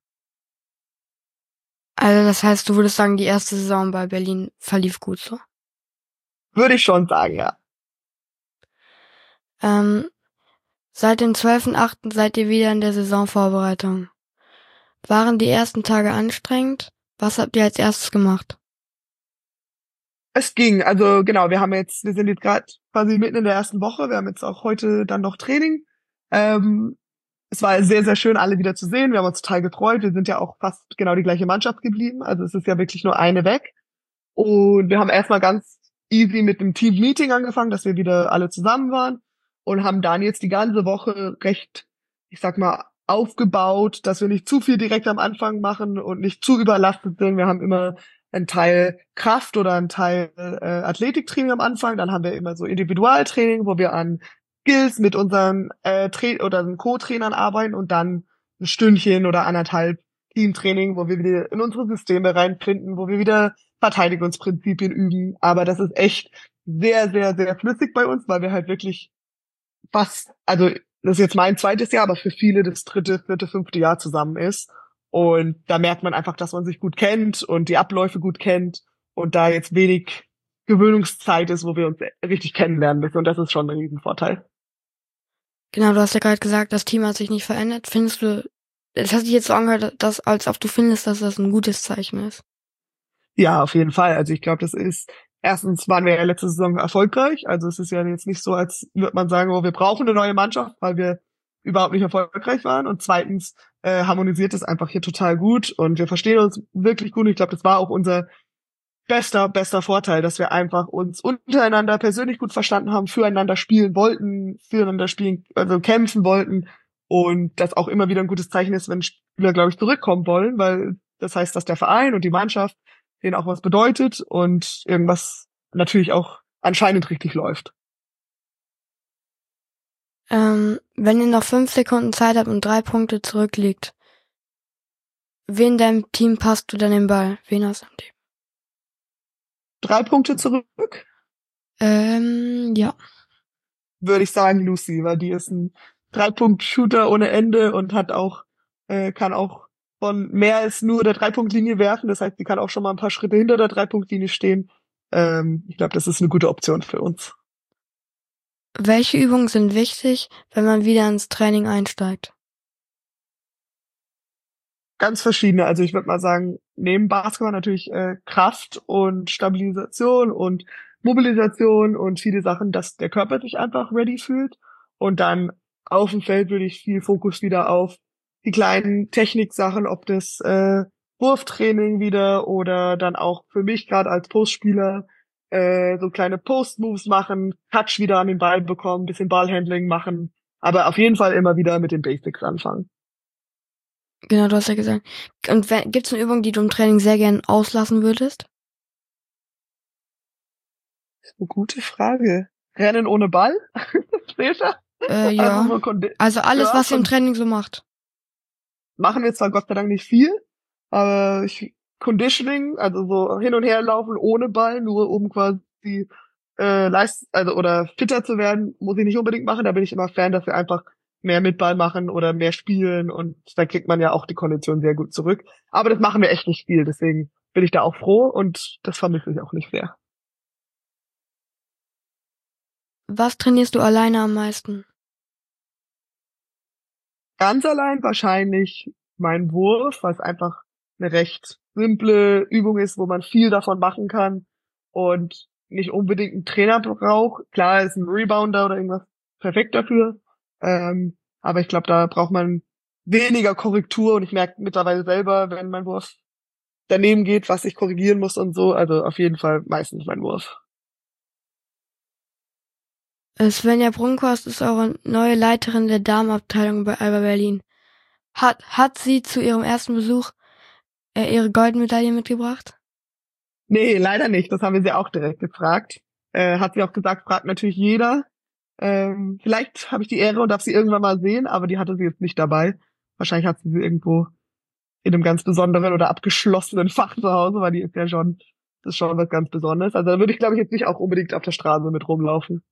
Also das heißt, du würdest sagen, die erste Saison bei Berlin verlief gut so? Würde ich schon sagen, ja. Seit dem 12.8. seid ihr wieder in der Saisonvorbereitung. Waren die ersten Tage anstrengend? Was habt ihr als erstes gemacht? Es ging, also genau, wir sind jetzt gerade quasi mitten in der ersten Woche, wir haben jetzt auch heute dann noch Training. Es war sehr, sehr schön, alle wieder zu sehen, wir haben uns total gefreut, wir sind ja auch fast genau die gleiche Mannschaft geblieben, also es ist ja wirklich nur eine weg. Und wir haben erstmal ganz easy mit dem Team-Meeting angefangen, dass wir wieder alle zusammen waren und haben dann jetzt die ganze Woche recht, ich sag mal, aufgebaut, dass wir nicht zu viel direkt am Anfang machen und nicht zu überlastet sind. Wir haben immer einen Teil Kraft oder einen Teil Athletiktraining am Anfang. Dann haben wir immer so Individualtraining, wo wir an Skills mit unseren oder Co-Trainern arbeiten und dann ein Stündchen oder anderthalb Teamtraining, wo wir wieder in unsere Systeme reinfinden, wo wir wieder Verteidigungsprinzipien üben. Aber das ist echt sehr, sehr, sehr flüssig bei uns, weil wir halt wirklich also das ist jetzt mein zweites Jahr, aber für viele das 3., 4., 5. Jahr zusammen ist. Und da merkt man einfach, dass man sich gut kennt und die Abläufe gut kennt und da jetzt wenig Gewöhnungszeit ist, wo wir uns richtig kennenlernen müssen. Und das ist schon ein Riesenvorteil. Genau, du hast ja gerade gesagt, das Team hat sich nicht verändert. Findest du, es hat sich jetzt so angehört, als ob du findest, dass das ein gutes Zeichen ist? Ja, auf jeden Fall. Also ich glaube, erstens waren wir ja letzte Saison erfolgreich. Also es ist ja jetzt nicht so, als würde man sagen, oh, wir brauchen eine neue Mannschaft, weil wir überhaupt nicht erfolgreich waren. Und zweitens harmonisiert es einfach hier total gut und wir verstehen uns wirklich gut. Ich glaube, das war auch unser bester Vorteil, dass wir einfach uns untereinander persönlich gut verstanden haben, füreinander spielen wollten, also kämpfen wollten und das auch immer wieder ein gutes Zeichen ist, wenn Spieler, glaube ich, zurückkommen wollen, weil das heißt, dass der Verein und die Mannschaft denen auch was bedeutet und irgendwas natürlich auch anscheinend richtig läuft. Wenn ihr noch 5 Sekunden Zeit habt und 3 Punkte zurückliegt, wen in deinem Team passt du dann den Ball? Wen hast du im Team? 3 Punkte zurück? Ja. Würde ich sagen Lucy, weil die ist ein 3-Punkt-Shooter ohne Ende und kann auch von mehr als nur der 3-Punkt-Linie werfen. Das heißt, die kann auch schon mal ein paar Schritte hinter der 3-Punkt-Linie stehen. Ich glaube, das ist eine gute Option für uns. Welche Übungen sind wichtig, wenn man wieder ins Training einsteigt? Ganz verschiedene. Also ich würde mal sagen, neben Basketball natürlich Kraft und Stabilisation und Mobilisation und viele Sachen, dass der Körper sich einfach ready fühlt. Und dann auf dem Feld würde ich viel Fokus wieder auf die kleinen Techniksachen, ob das Wurftraining wieder oder dann auch für mich gerade als Postspieler so kleine Post-Moves machen, Touch wieder an den Ball bekommen, bisschen Ballhandling machen, Aber auf jeden Fall immer wieder mit den Basics anfangen. Genau, du hast ja gesagt. Und gibt es eine Übung, die du im Training sehr gern auslassen würdest? Das ist eine gute Frage. Rennen ohne Ball? Später? Ja. Also alles, ja, was ihr im Training so macht. Machen wir zwar Gott sei Dank nicht viel, aber Conditioning, also so hin und her laufen ohne Ball, nur um quasi oder fitter zu werden, muss ich nicht unbedingt machen. Da bin ich immer Fan, dass wir einfach mehr mit Ball machen oder mehr spielen und da kriegt man ja auch die Kondition sehr gut zurück. Aber das machen wir echt nicht viel, deswegen bin ich da auch froh und das vermisse ich auch nicht sehr. Was trainierst du alleine am meisten? Ganz allein wahrscheinlich mein Wurf, weil es einfach eine recht simple Übung ist, wo man viel davon machen kann und nicht unbedingt einen Trainer braucht. Klar ist ein Rebounder oder irgendwas perfekt dafür, aber ich glaube, da braucht man weniger Korrektur und ich merke mittlerweile selber, wenn mein Wurf daneben geht, was ich korrigieren muss und so. Also auf jeden Fall meistens mein Wurf. Svenja Brunkhorst ist eure neue Leiterin der Damenabteilung bei Alba Berlin. Hat sie zu ihrem ersten Besuch ihre Goldmedaille mitgebracht? Nee, leider nicht. Das haben wir sie auch direkt gefragt. Hat sie auch gesagt, fragt natürlich jeder. Vielleicht habe ich die Ehre und darf sie irgendwann mal sehen, aber die hatte sie jetzt nicht dabei. Wahrscheinlich hat sie irgendwo in einem ganz besonderen oder abgeschlossenen Fach zu Hause, weil die ist ja schon, das ist schon was ganz Besonderes. Also da würde ich, glaube ich, jetzt nicht auch unbedingt auf der Straße mit rumlaufen.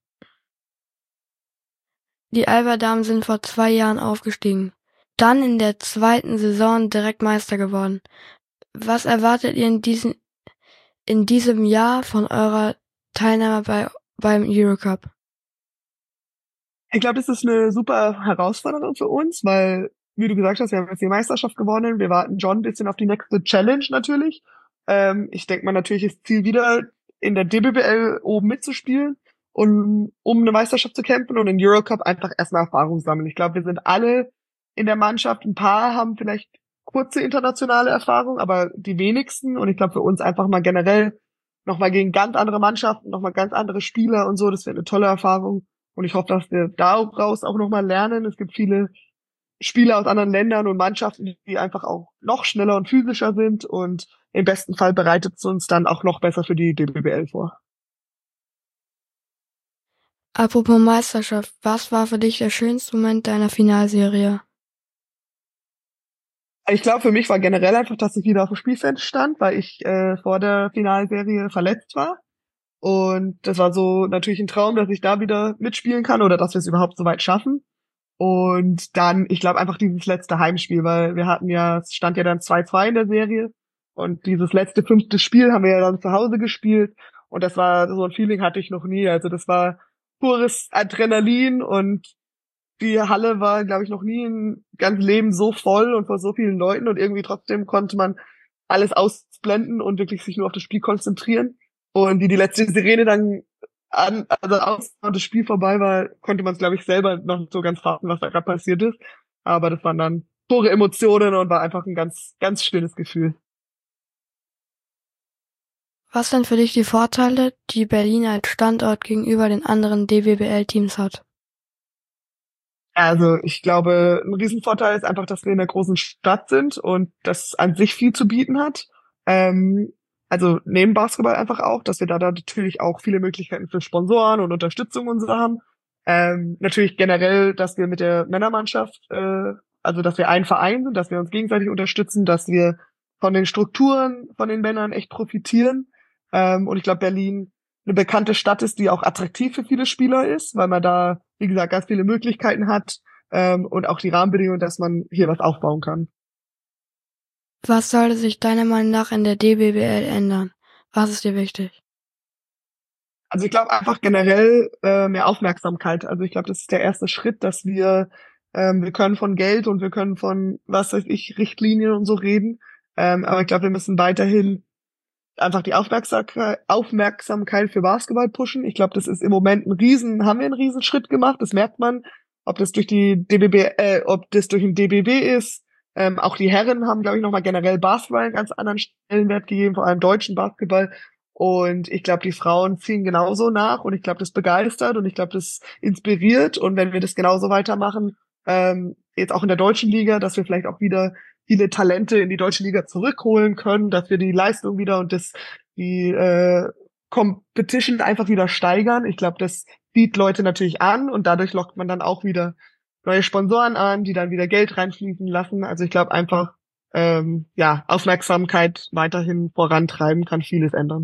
Die Alba-Damen sind vor 2 Jahren aufgestiegen. Dann in der 2. Saison direkt Meister geworden. Was erwartet ihr in diesem Jahr von eurer Teilnahme beim Eurocup? Ich glaube, das ist eine super Herausforderung für uns, weil, wie du gesagt hast, wir haben jetzt die Meisterschaft gewonnen. Wir warten schon ein bisschen auf die nächste Challenge natürlich. Ich denke mal, natürlich ist Ziel wieder in der DBBL oben mitzuspielen und um eine Meisterschaft zu kämpfen und in Eurocup einfach erstmal Erfahrung sammeln. Ich glaube, wir sind alle in der Mannschaft, ein paar haben vielleicht kurze internationale Erfahrung, aber die wenigsten. Und ich glaube, für uns einfach mal generell nochmal gegen ganz andere Mannschaften, nochmal ganz andere Spieler und so, das wäre eine tolle Erfahrung. Und ich hoffe, dass wir daraus auch nochmal lernen. Es gibt viele Spieler aus anderen Ländern und Mannschaften, die einfach auch noch schneller und physischer sind. Und im besten Fall bereitet es uns dann auch noch besser für die DBBL vor. Apropos Meisterschaft, was war für dich der schönste Moment deiner Finalserie? Ich glaube, für mich war generell einfach, dass ich wieder auf dem Spielfeld stand, weil ich vor der Finalserie verletzt war. Und das war so natürlich ein Traum, dass ich da wieder mitspielen kann oder dass wir es überhaupt so weit schaffen. Und dann, ich glaube, einfach dieses letzte Heimspiel, weil es stand ja dann 2-2 in der Serie. Und dieses letzte 5. Spiel haben wir ja dann zu Hause gespielt. Und das war so ein Feeling hatte ich noch nie. Also das war pures Adrenalin und die Halle war, glaube ich, noch nie im ganzen Leben so voll und vor so vielen Leuten. Und irgendwie trotzdem konnte man alles ausblenden und wirklich sich nur auf das Spiel konzentrieren. Und wie die letzte Sirene dann und das Spiel vorbei war, konnte man es, glaube ich, selber noch nicht so ganz fassen, was da gerade passiert ist. Aber das waren dann pure Emotionen und war einfach ein ganz, ganz schönes Gefühl. Was sind für dich die Vorteile, die Berlin als Standort gegenüber den anderen DWBL-Teams hat? Also ich glaube, ein Riesenvorteil ist einfach, dass wir in einer großen Stadt sind und das an sich viel zu bieten hat. Also neben Basketball einfach auch, dass wir da natürlich auch viele Möglichkeiten für Sponsoren und Unterstützung und so haben. Natürlich generell, dass wir mit der Männermannschaft, also dass wir ein Verein sind, dass wir uns gegenseitig unterstützen, dass wir von den Strukturen von den Männern echt profitieren. Und ich glaube, Berlin eine bekannte Stadt ist, die auch attraktiv für viele Spieler ist, weil man da, wie gesagt, ganz viele Möglichkeiten hat und auch die Rahmenbedingungen, dass man hier was aufbauen kann. Was sollte sich deiner Meinung nach in der DBBL ändern? Was ist dir wichtig? Also ich glaube einfach generell mehr Aufmerksamkeit. Also ich glaube, das ist der erste Schritt, dass wir können von Geld und wir können von, was weiß ich, Richtlinien und so reden. Aber ich glaube, wir müssen weiterhin einfach die Aufmerksamkeit für Basketball pushen. Ich glaube, das ist im Moment haben wir einen Riesenschritt gemacht. Das merkt man, ob das durch den DBB ist. Auch die Herren haben, glaube ich, nochmal generell Basketball einen ganz anderen Stellenwert gegeben, vor allem deutschen Basketball. Und ich glaube, die Frauen ziehen genauso nach und ich glaube, das begeistert und ich glaube, das inspiriert. Und wenn wir das genauso weitermachen, jetzt auch in der deutschen Liga, dass wir vielleicht auch wieder viele Talente in die deutsche Liga zurückholen können, dass wir die Leistung wieder und die Competition einfach wieder steigern. Ich glaube, das zieht Leute natürlich an und dadurch lockt man dann auch wieder neue Sponsoren an, die dann wieder Geld reinfließen lassen. Also ich glaube einfach, Aufmerksamkeit weiterhin vorantreiben kann vieles ändern.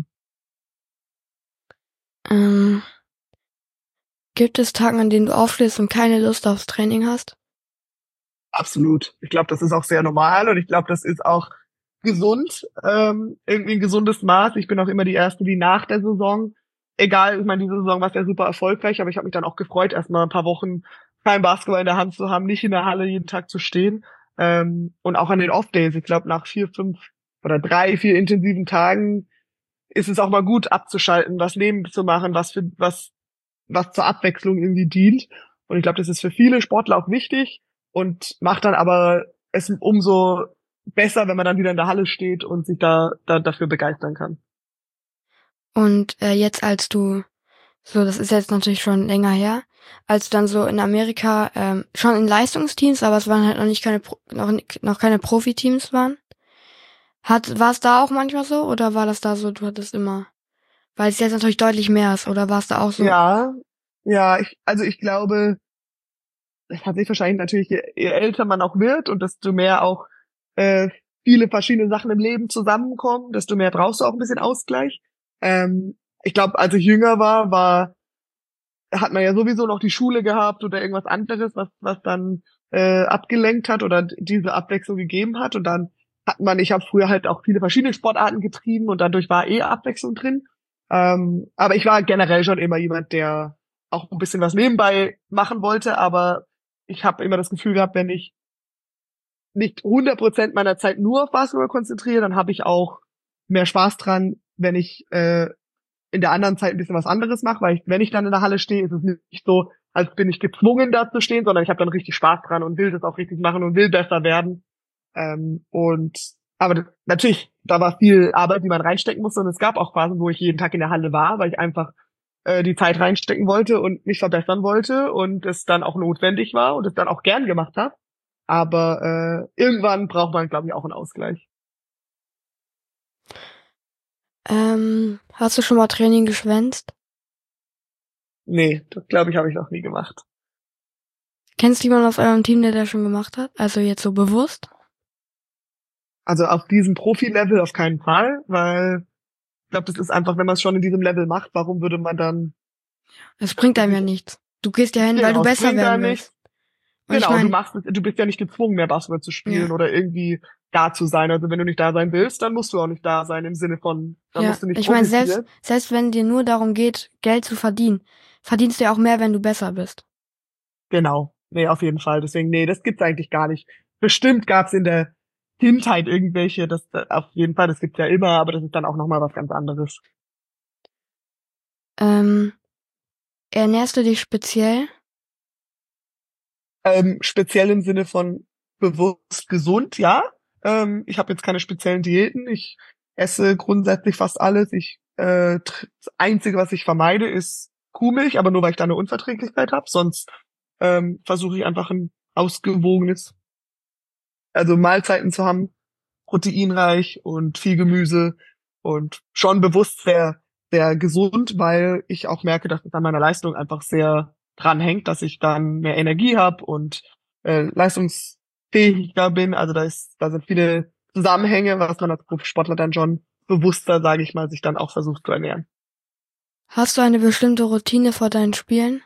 Gibt es Tage, an denen du aufstehst und keine Lust aufs Training hast? Absolut. Ich glaube, das ist auch sehr normal und ich glaube, das ist auch gesund, irgendwie ein gesundes Maß. Ich bin auch immer die Erste, die nach der Saison, egal, ich meine, diese Saison war ja super erfolgreich, aber ich habe mich dann auch gefreut, erstmal ein paar Wochen kein Basketball in der Hand zu haben, nicht in der Halle jeden Tag zu stehen. Und auch an den Off-Days, ich glaube, nach 4, 5 oder 3, 4 intensiven Tagen ist es auch mal gut abzuschalten, was nebenzumachen, was zur Abwechslung irgendwie dient. Und ich glaube, das ist für viele Sportler auch wichtig und macht dann aber es umso besser, wenn man dann wieder in der Halle steht und sich da dafür begeistern kann. Und jetzt das ist jetzt natürlich schon länger her, als du dann so in Amerika schon in Leistungsteams, aber es waren halt noch keine Profiteams waren. War es da auch manchmal so oder war das da so, du hattest immer, weil es jetzt natürlich deutlich mehr ist, oder war es da auch so? Ja, ich glaube, das hat sich wahrscheinlich natürlich, je älter man auch wird und desto mehr auch viele verschiedene Sachen im Leben zusammenkommen, desto mehr brauchst du auch ein bisschen Ausgleich. Ich glaube, als ich jünger war, hat man ja sowieso noch die Schule gehabt oder irgendwas anderes, was dann abgelenkt hat oder diese Abwechslung gegeben hat. Und dann ich habe früher halt auch viele verschiedene Sportarten getrieben und dadurch war Abwechslung drin. Aber ich war generell schon immer jemand, der auch ein bisschen was nebenbei machen wollte, aber ich habe immer das Gefühl gehabt, wenn ich nicht 100% meiner Zeit nur auf Basketball konzentriere, dann habe ich auch mehr Spaß dran, wenn ich in der anderen Zeit ein bisschen was anderes mache, weil wenn ich dann in der Halle stehe, ist es nicht so, als bin ich gezwungen da zu stehen, sondern ich habe dann richtig Spaß dran und will das auch richtig machen und will besser werden. Aber natürlich, da war viel Arbeit, die man reinstecken musste und es gab auch Phasen, wo ich jeden Tag in der Halle war, weil ich einfach die Zeit reinstecken wollte und mich verbessern wollte und es dann auch notwendig war und es dann auch gern gemacht habe. Aber irgendwann braucht man, glaube ich, auch einen Ausgleich. Hast du schon mal Training geschwänzt? Nee, das glaube ich, habe ich noch nie gemacht. Kennst du jemanden aus eurem Team, der das schon gemacht hat? Also jetzt so bewusst? Also auf diesem Profi-Level auf keinen Fall, weil ich glaube, das ist einfach, wenn man es schon in diesem Level macht, warum würde man dann... Es bringt einem ja nichts. Du gehst ja hin, weil du besser werden willst. Genau, du bist ja nicht gezwungen, mehr Basketball zu spielen oder irgendwie da zu sein. Also wenn du nicht da sein willst, dann musst du auch nicht da sein im Sinne von, musst du nicht ich meine, selbst wenn dir nur darum geht, Geld zu verdienen, verdienst du ja auch mehr, wenn du besser bist. Genau. Nee, auf jeden Fall. Deswegen, das gibt's eigentlich gar nicht. Bestimmt gab's in der Kindheit irgendwelche, das auf jeden Fall, das gibt's ja immer, aber das ist dann auch nochmal was ganz anderes. Ernährst du dich speziell? Speziell im Sinne von bewusst gesund, ja. Ich habe jetzt keine speziellen Diäten. Ich esse grundsätzlich fast alles. Das Einzige, was ich vermeide, ist Kuhmilch, aber nur, weil ich da eine Unverträglichkeit habe. Sonst versuche ich einfach ein ausgewogenes, also Mahlzeiten zu haben, proteinreich und viel Gemüse und schon bewusst sehr, sehr gesund, weil ich auch merke, dass es an meiner Leistung einfach sehr dran hängt, dass ich dann mehr Energie habe und leistungsfähiger bin. Also da sind viele Zusammenhänge, was man als Profisportler dann schon bewusster, sage ich mal, sich dann auch versucht zu ernähren. Hast du eine bestimmte Routine vor deinen Spielen?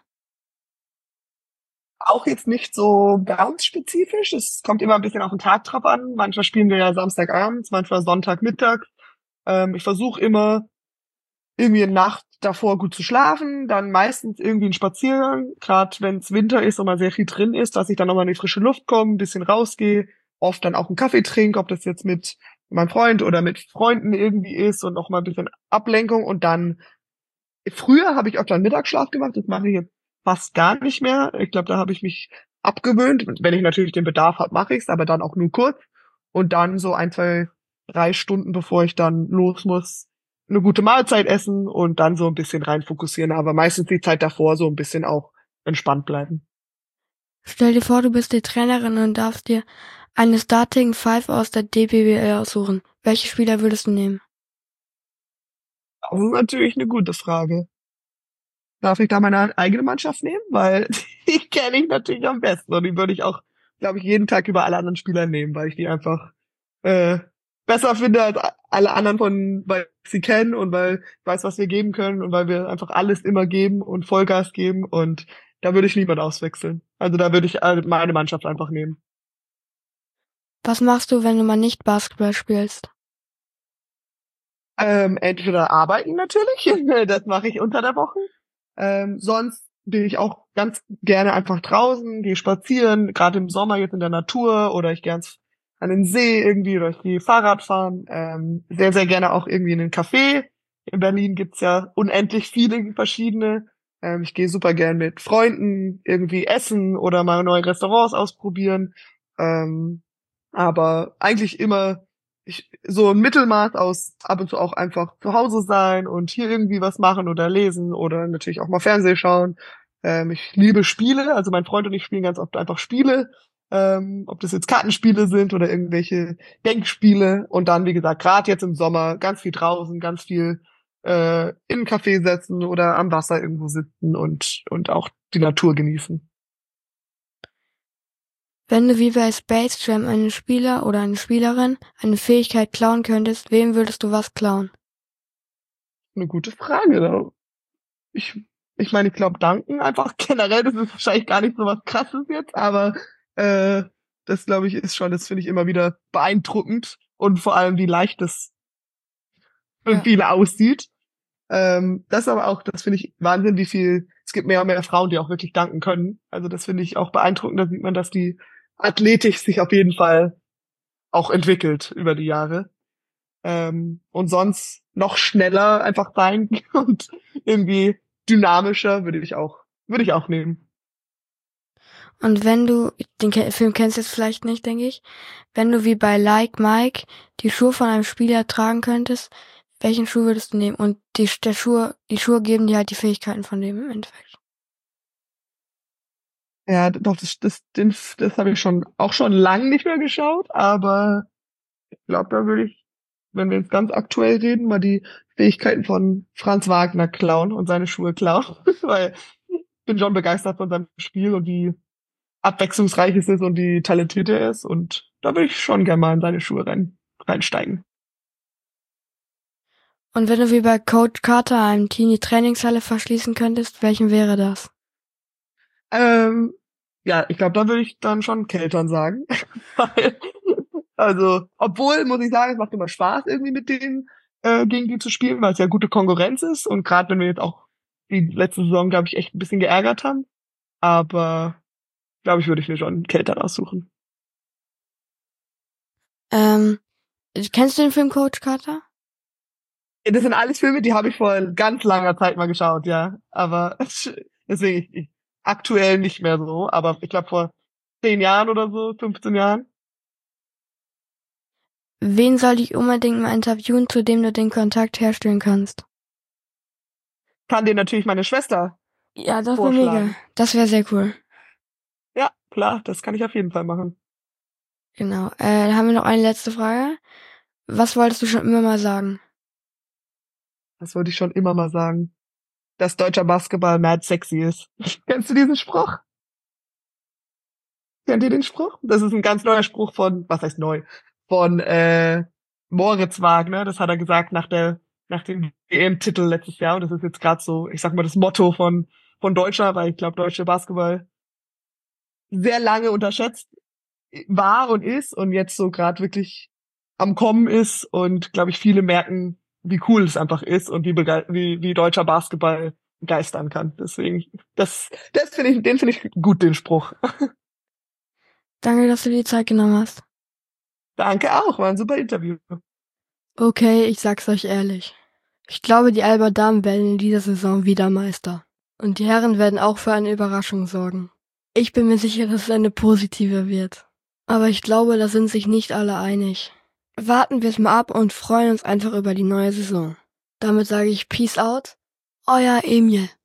Auch jetzt nicht so ganz spezifisch. Es kommt immer ein bisschen auf den Tag drauf an. Manchmal spielen wir ja Samstagabends, manchmal Sonntagmittag. Ich versuche immer irgendwie eine Nacht davor gut zu schlafen, dann meistens irgendwie einen Spaziergang, gerade wenn es Winter ist und man sehr viel drin ist, dass ich dann nochmal in die frische Luft komme, ein bisschen rausgehe, oft dann auch einen Kaffee trinke, ob das jetzt mit meinem Freund oder mit Freunden irgendwie ist und nochmal ein bisschen Ablenkung und dann früher habe ich auch dann Mittagsschlaf gemacht, das mache ich jetzt fast gar nicht mehr. Ich glaube, da habe ich mich abgewöhnt. Wenn ich natürlich den Bedarf habe, mache ich's, aber dann auch nur kurz. Und dann so 1, 2, 3 Stunden, bevor ich dann los muss, eine gute Mahlzeit essen und dann so ein bisschen rein fokussieren, aber meistens die Zeit davor so ein bisschen auch entspannt bleiben. Stell dir vor, du bist die Trainerin und darfst dir eine Starting Five aus der DBBL aussuchen. Welche Spieler würdest du nehmen? Das ist natürlich eine gute Frage. Darf ich da meine eigene Mannschaft nehmen? Weil die kenne ich natürlich am besten und die würde ich auch, glaube ich, jeden Tag über alle anderen Spieler nehmen, weil ich die einfach besser finde als alle anderen weil ich sie kenne und weil ich weiß, was wir geben können und weil wir einfach alles immer geben und Vollgas geben und da würde ich niemand auswechseln. Also da würde ich meine Mannschaft einfach nehmen. Was machst du, wenn du mal nicht Basketball spielst? Entweder arbeiten natürlich, das mache ich unter der Woche. Sonst bin ich auch ganz gerne einfach draußen, gehe spazieren, gerade im Sommer jetzt in der Natur oder ich gehe an den See irgendwie oder ich gehe Fahrrad fahren. Sehr, sehr gerne auch irgendwie in einen Café. In Berlin gibt's ja unendlich viele verschiedene. Ich gehe super gern mit Freunden irgendwie essen oder mal neue Restaurants ausprobieren. Aber eigentlich immer so ein Mittelmaß aus ab und zu auch einfach zu Hause sein und hier irgendwie was machen oder lesen oder natürlich auch mal Fernsehen schauen. Ich liebe Spiele, also mein Freund und ich spielen ganz oft einfach Spiele, ob das jetzt Kartenspiele sind oder irgendwelche Denkspiele und dann, wie gesagt, gerade jetzt im Sommer ganz viel draußen, ganz viel in einen Café setzen oder am Wasser irgendwo sitzen und auch die Natur genießen. Wenn du wie bei Space Jam einen Spieler oder eine Spielerin eine Fähigkeit klauen könntest, wem würdest du was klauen? Eine gute Frage. Ich meine, ich glaube, danken einfach generell, das ist wahrscheinlich gar nicht so was Krasses jetzt, aber das glaube ich ist schon, das finde ich immer wieder beeindruckend und vor allem, wie leicht das für viele aussieht. Das aber auch, das finde ich Wahnsinn, es gibt mehr und mehr Frauen, die auch wirklich danken können. Also das finde ich auch beeindruckend, da sieht man, dass die Athletik sich auf jeden Fall auch entwickelt über die Jahre. Und sonst noch schneller einfach sein und irgendwie dynamischer würde ich auch nehmen. Und wenn du, Film kennst du jetzt vielleicht nicht, denke ich, wenn du wie bei Like Mike die Schuhe von einem Spieler tragen könntest, welchen Schuh würdest du nehmen? Und die Schuhe geben dir halt die Fähigkeiten von dem im Endeffekt. Ja, doch, das habe ich auch schon lang nicht mehr geschaut, aber ich glaube, da würde ich, wenn wir jetzt ganz aktuell reden, mal die Fähigkeiten von Franz Wagner klauen und seine Schuhe klauen, weil ich bin schon begeistert von seinem Spiel und wie abwechslungsreich es ist und wie talentiert er ist und da würde ich schon gerne mal in seine Schuhe reinsteigen. Und wenn du wie bei Coach Carter einem Team die Trainingshalle verschließen könntest, welchen wäre das? Ja, ich glaube, da würde ich dann schon Keltern sagen. Also, obwohl, muss ich sagen, es macht immer Spaß, irgendwie mit denen gegen die zu spielen, weil es ja gute Konkurrenz ist. Und gerade wenn wir jetzt auch die letzte Saison, glaube ich, echt ein bisschen geärgert haben. Aber, glaube ich, würde ich mir schon Keltern aussuchen. Kennst du den Film Coach Carter? Ja, das sind alles Filme, die habe ich vor ganz langer Zeit mal geschaut, ja. Aber deswegen, aktuell nicht mehr so. Aber ich glaube, vor 10 Jahren oder so, 15 Jahren. Wen soll ich unbedingt mal interviewen, zu dem du den Kontakt herstellen kannst? Kann dir natürlich meine Schwester Ja, das wäre mega. Das wäre sehr cool. Ja, klar, das kann ich auf jeden Fall machen. Genau. Dann haben wir noch eine letzte Frage. Was wolltest du schon immer mal sagen? Das wollte ich schon immer mal sagen. Dass deutscher Basketball mad sexy ist. Kennst du diesen Spruch? Kennt ihr den Spruch? Das ist ein ganz neuer Spruch was heißt neu? Von Moritz Wagner. Das hat er gesagt nach dem EM-Titel letztes Jahr. Und das ist jetzt gerade so, ich sag mal, das Motto von Deutschland, weil ich glaube, deutsche Basketball sehr lange unterschätzt war und ist und jetzt so gerade wirklich am Kommen ist und glaube ich viele merken, wie cool es einfach ist und wie deutscher Basketball begeistern kann. Deswegen, den finde ich gut, den Spruch. Danke, dass du dir die Zeit genommen hast. Danke auch, war ein super Interview. Okay, ich sag's euch ehrlich. Ich glaube, die Alba Damen werden in dieser Saison wieder Meister. Und die Herren werden auch für eine Überraschung sorgen. Ich bin mir sicher, dass es eine positive wird. Aber ich glaube, da sind sich nicht alle einig. Warten wir es mal ab und freuen uns einfach über die neue Saison. Damit sage ich Peace out, euer Emil.